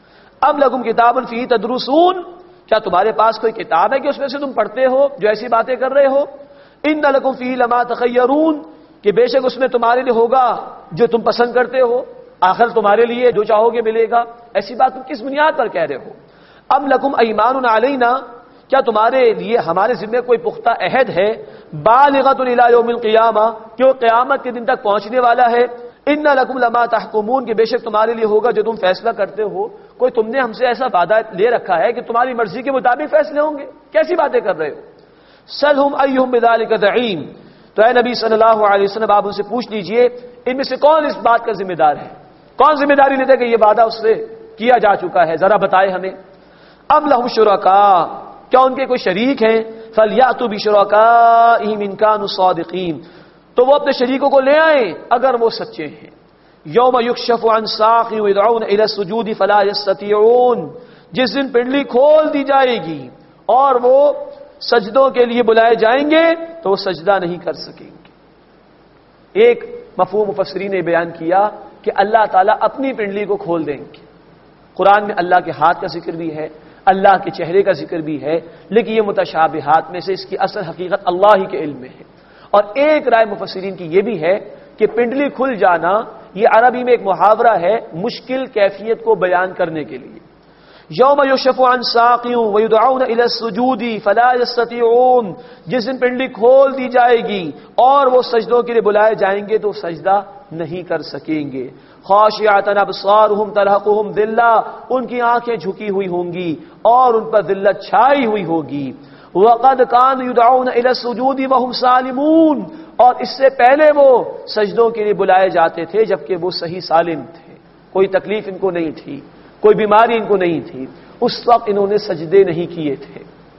ام لکم کتاب فیہ تدرسون، کیا تمہارے پاس کوئی کتاب ہے کہ اس میں سے تم پڑھتے ہو جو ایسی باتیں کر رہے ہو؟ ان لکم فیہ لما تخیرون، کہ بے شک اس میں تمہارے لیے ہوگا جو تم پسند کرتے ہو، آخر تمہارے لیے جو چاہو گے ملے گا، ایسی بات تم کس بنیاد پر کہہ رہے ہو؟ ام لکم ایمان علینا، کیا تمہارے لیے ہمارے ذمہ کوئی پختہ عہد ہے، بالغۃ الی یوم القیامہ، کہ وہ قیامت کے دن تک پہنچنے والا ہے؟ ان لکم لما تحکمون، کہ بے شک تمہارے لیے ہوگا جو تم فیصلہ کرتے ہو۔ کوئی تم نے ہم سے ایسا وعدہ لے رکھا ہے کہ تمہاری مرضی کے مطابق فیصلے ہوں گے؟ کیسی باتیں کر رہے ہو؟ سلہم ایہم بذلک زعیم، تو اے نبی صلی اللہ علیہ وسلم آپ ان سے پوچھ لیجئے ان میں سے کون اس بات کا ذمہ دار ہے، کون ذمہ داری لیتے کہ یہ وعدہ اس سے کیا جا چکا ہے، ذرا بتائے ہمیں۔ ام لہم شرکاء، کیا ان کے کوئی شریک ہیں؟ فلیأتوا بشرکائہم ان کانوا صادقین، تو وہ اپنے شریکوں کو لے آئیں اگر وہ سچے ہیں۔ یوم یکشف عن ساق ویدعون الی السجود فلا یستطیعون، جس دن پنڈلی کھول دی جائے گی اور وہ سجدوں کے لیے بلائے جائیں گے تو وہ سجدہ نہیں کر سکیں گے۔ ایک مفہوم مفسرین نے بیان کیا کہ اللہ تعالیٰ اپنی پنڈلی کو کھول دیں گے۔ قرآن میں اللہ کے ہاتھ کا ذکر بھی ہے، اللہ کے چہرے کا ذکر بھی ہے، لیکن یہ متشابہات میں سے اس کی اصل حقیقت اللہ ہی کے علم میں ہے۔ اور ایک رائے مفسرین کی یہ بھی ہے کہ پنڈلی کھل جانا یہ عربی میں ایک محاورہ ہے مشکل کیفیت کو بیان کرنے کے لیے۔ یوم یکشف عن ساق ویدعون الی السجود فلا یستطیعون، جس دن پنڈلی کھول دی جائے گی اور وہ سجدوں کے لیے بلائے جائیں گے تو سجدہ نہیں کر سکیں گے۔ خاشعۃ ابصارہم ترہقہم ذلہ، ان کی آنکھیں جھکی ہوئی ہوں گی اور ان پر ذلت چھائی ہوئی ہوگی۔ وقد كانوا يدعون الى السجود وهم سالمون، اور اس سے پہلے وہ سجدوں کے لیے بلائے جاتے تھے جبکہ وہ صحیح سالم تھے، کوئی تکلیف ان کو نہیں تھی، کوئی بیماری ان کو نہیں تھی، اس وقت انہوں نے سجدے نہیں کیے تھے۔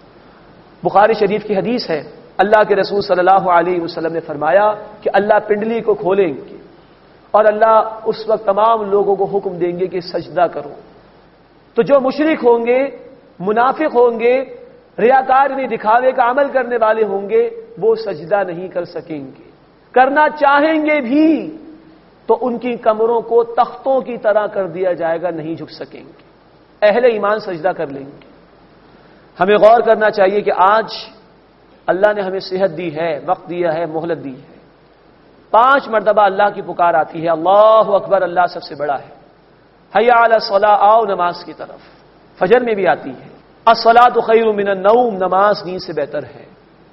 بخاری شریف کی حدیث ہے، اللہ کے رسول صلی اللہ علیہ وسلم نے فرمایا کہ اللہ پنڈلی کو کھولیں گے اور اللہ اس وقت تمام لوگوں کو حکم دیں گے کہ سجدہ کرو، تو جو مشرک ہوں گے، منافق ہوں گے، ریاکار نہیں دکھاوے کا عمل کرنے والے ہوں گے، وہ سجدہ نہیں کر سکیں گے، کرنا چاہیں گے بھی تو ان کی کمروں کو تختوں کی طرح کر دیا جائے گا، نہیں جھک سکیں گے۔ اہل ایمان سجدہ کر لیں گے۔ ہمیں غور کرنا چاہیے کہ آج اللہ نے ہمیں صحت دی ہے، وقت دیا ہے، مہلت دی ہے، پانچ مرتبہ اللہ کی پکار آتی ہے، اللہ اکبر، اللہ سب سے بڑا ہے، حیا علی الصلاۃ، آؤ نماز کی طرف، فجر میں بھی آتی ہے، الصلاۃ خیر من النوم، نماز نیند سے بہتر ہے۔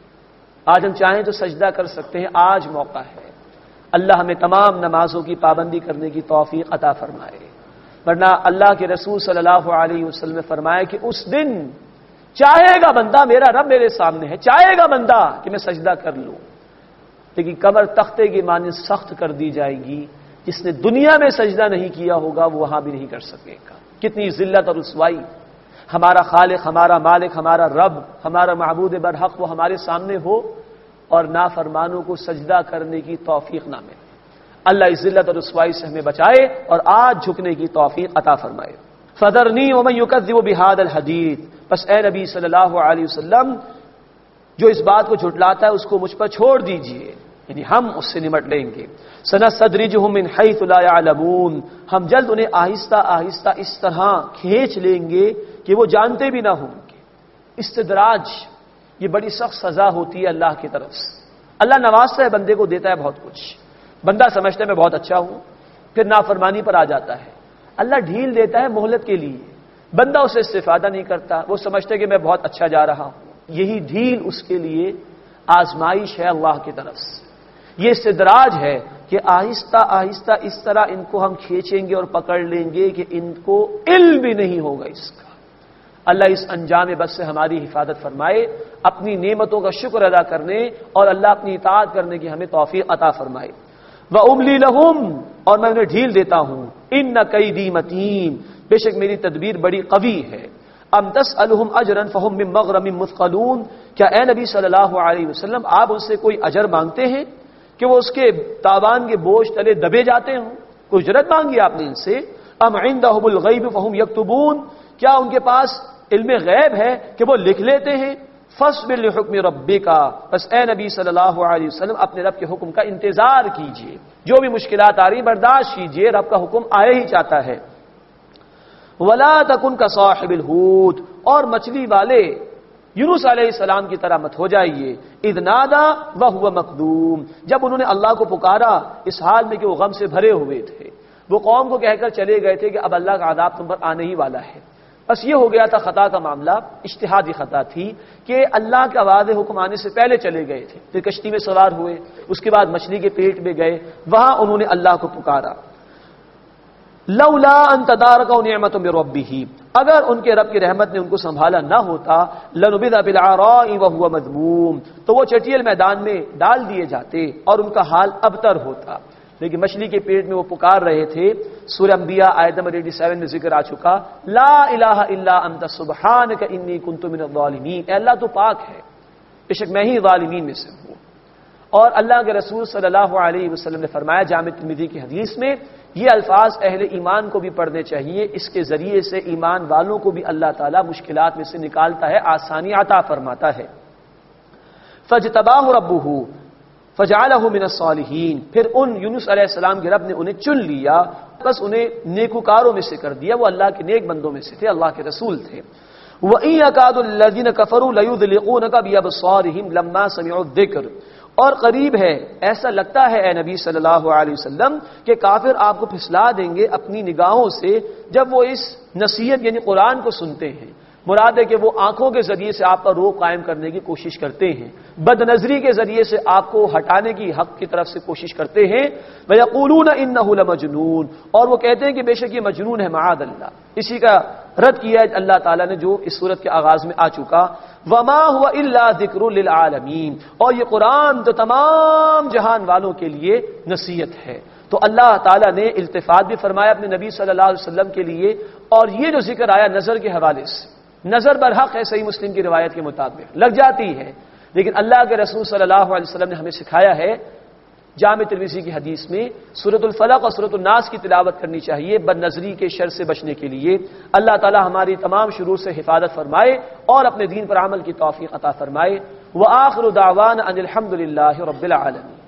آج ہم چاہیں تو سجدہ کر سکتے ہیں، آج موقع ہے، اللہ ہمیں تمام نمازوں کی پابندی کرنے کی توفیق عطا فرمائے، ورنہ اللہ کے رسول صلی اللہ علیہ وسلم نے فرمایا کہ اس دن چاہے گا بندہ، میرا رب میرے سامنے ہے، چاہے گا بندہ کہ میں سجدہ کر لوں، لیکن کمر تختے کی مانند سخت کر دی جائے گی، جس نے دنیا میں سجدہ نہیں کیا ہوگا وہ وہاں بھی نہیں کر سکے گا۔ کتنی ذلت اور رسوائی! ہمارا خالق، ہمارا مالک، ہمارا رب، ہمارا معبود برحق وہ ہمارے سامنے ہو اور نافرمانوں کو سجدہ کرنے کی توفیق نہ ملے۔ اللہ اس ذلت اور رسوائی سے ہمیں بچائے اور آج جھکنے کی توفیق عطا فرمائے۔ فذرنی ومن یکذب بہذا الحدیث، بس اے نبی صلی اللہ علیہ وسلم جو اس بات کو جھٹلاتا ہے اس کو مجھ پر چھوڑ دیجئے، یعنی ہم اس سے نمٹ لیں گے. سنستدرجہم من حیث لا یعلمون، ہم جلد انہیں آہستہ آہستہ اس طرح کھینچ لیں گے کہ وہ جانتے بھی نہ ہوں گے. استدراج یہ بڑی سخت سزا ہوتی ہے اللہ کی طرف سے. اللہ نوازتا ہے بندے کو، دیتا ہے بہت کچھ. بندہ سمجھتا ہے میں بہت اچھا ہوں، پھر نافرمانی پر آ جاتا ہے. اللہ ڈھیل دیتا ہے مہلت کے لیے، بندہ اسے استفادہ نہیں کرتا، وہ سمجھتا ہے کہ میں بہت اچھا جا رہا ہوں. یہی ڈھیل اس کے لیے آزمائش ہے اللہ کی طرف سے. یہ استدراج ہے کہ آہستہ آہستہ اس طرح ان کو ہم کھینچیں گے اور پکڑ لیں گے کہ ان کو علم بھی نہیں ہوگا اس کا. اللہ اس انجام بد سے ہماری حفاظت فرمائے، اپنی نعمتوں کا شکر ادا کرنے اور اللہ اپنی اطاعت کرنے کی ہمیں توفیق عطا فرمائے. وَأُمْلِي لَهُمْ، اور میں انہیں ڈھیل دیتا ہوں. إِنَّ كَيْدِي مَتِينٌ، بے شک میری تدبیر بڑی قوی ہے. ام تسألهم اجرا فهم من مغرم مثقلون، کیا اے نبی صلی اللہ علیہ وسلم آپ ان سے کوئی اجر مانگتے ہیں کہ وہ اس کے تاوان کے بوجھ تلے دبے جاتے ہوں؟ کوئی اجرت مانگی آپ نے ان سے؟ ام عندهم الغیب فهم یکتبون، کیا ان کے پاس علم غیب ہے کہ وہ لکھ لیتے ہیں؟ فاصبر لحکم ربک، بس اے نبی صلی اللہ علیہ وسلم اپنے رب کے حکم کا انتظار کیجئے. جو بھی مشکلات آ رہی برداشت کیجئے، رب کا حکم آئے ہی چاہتا ہے. ولا تکن کصاحب الحوت، اور مچھلی والے یونس علیہ السلام کی طرح مت ہو جائیے. اذ نادا وهو مکذوم، جب انہوں نے اللہ کو پکارا اس حال میں کہ وہ غم سے بھرے ہوئے تھے. وہ قوم کو کہہ کر چلے گئے تھے کہ اب اللہ کا عذاب تم پر آنے ہی والا ہے. بس یہ ہو گیا تھا خطا کا معاملہ، اجتہادی خطا تھی کہ اللہ کا واضح حکم آنے سے پہلے چلے گئے تھے. پھر کشتی میں سوار ہوئے، اس کے بعد مچھلی کے پیٹ میں گئے، وہاں انہوں نے اللہ کو پکارا. لولا ان تدارکہ نعمت من ربہ، اگر ان کے رب کی رحمت نے ان کو سنبھالا نہ ہوتا، لنبذ بالعراء وهو مذموم، تو وہ چٹیل میدان میں ڈال دیے جاتے اور ان کا حال ابتر ہوتا. لیکن مچھلی کے پیٹ میں وہ پکار رہے تھے. سورہ انبیاء آیت نمبر ستاسی میں ذکر آ چکا، لا الہ الا انت سبحانک انی کنت من الظالمین، اے اللہ تو پاک ہے، بے شک میں ہی ظالمین میں سے ہوں. اور اللہ کے رسول صلی اللہ علیہ وسلم نے فرمایا جامع ترمذی کی حدیث میں، یہ الفاظ اہل ایمان کو بھی پڑھنے چاہیے، اس کے ذریعے سے ایمان والوں کو بھی اللہ تعالیٰ مشکلات میں سے نکالتا ہے، آسانی عطا فرماتا ہے. فاجتباہ ربہ فجعلہ من الصالحین، پھر ان یونس علیہ السلام کے رب نے انہیں چن لیا، بس انہیں نیکوکاروں میں سے کر دیا. وہ اللہ کے نیک بندوں میں سے تھے، اللہ کے رسول تھے. وَإِن يَكَادُ الَّذِينَ كَفَرُوا لَيُزْلِقُونَكَ بِأَبْصَارِهِمْ لَمَّا سَمِعُوا الذِّكْرَ، اور قریب ہے، ایسا لگتا ہے اے نبی صلی اللہ علیہ وسلم کہ کافر آپ کو پھسلا دیں گے اپنی نگاہوں سے جب وہ اس نصیحت یعنی قرآن کو سنتے ہیں. مراد ہے کہ وہ آنکھوں کے ذریعے سے آپ کا روح قائم کرنے کی کوشش کرتے ہیں، بد نظری کے ذریعے سے آپ کو ہٹانے کی حق کی طرف سے کوشش کرتے ہیں. وَيَقُولُونَ إِنَّهُ لَمَجْنُونَ، اور وہ کہتے ہیں کہ بے شک یہ مجنون ہے، معاذ اللہ. اسی کا رد کیا ہے اللہ تعالیٰ نے جو اس صورت کے آغاز میں آ چکا. وَمَا هُوَ إِلَّا ذِكْرٌ لِلْعَالَمِينَ، اور یہ قرآن تو تمام جہان والوں کے لیے نصیحت ہے. تو اللہ تعالیٰ نے التفات بھی فرمایا اپنے نبی صلی اللہ علیہ وسلم کے لیے. اور یہ جو ذکر آیا نظر کے حوالے سے، نظر برحق ہے، صحیح مسلم کی روایت کے مطابق لگ جاتی ہے، لیکن اللہ کے رسول صلی اللہ علیہ وسلم نے ہمیں سکھایا ہے جامع ترمذی کی حدیث میں سورۃ الفلق اور سورۃ الناس کی تلاوت کرنی چاہیے بد نظری کے شر سے بچنے کے لیے. اللہ تعالی ہماری تمام شرور سے حفاظت فرمائے اور اپنے دین پر عمل کی توفیق عطا فرمائے. وآخر دعوانا ان الحمد للہ رب العالمین.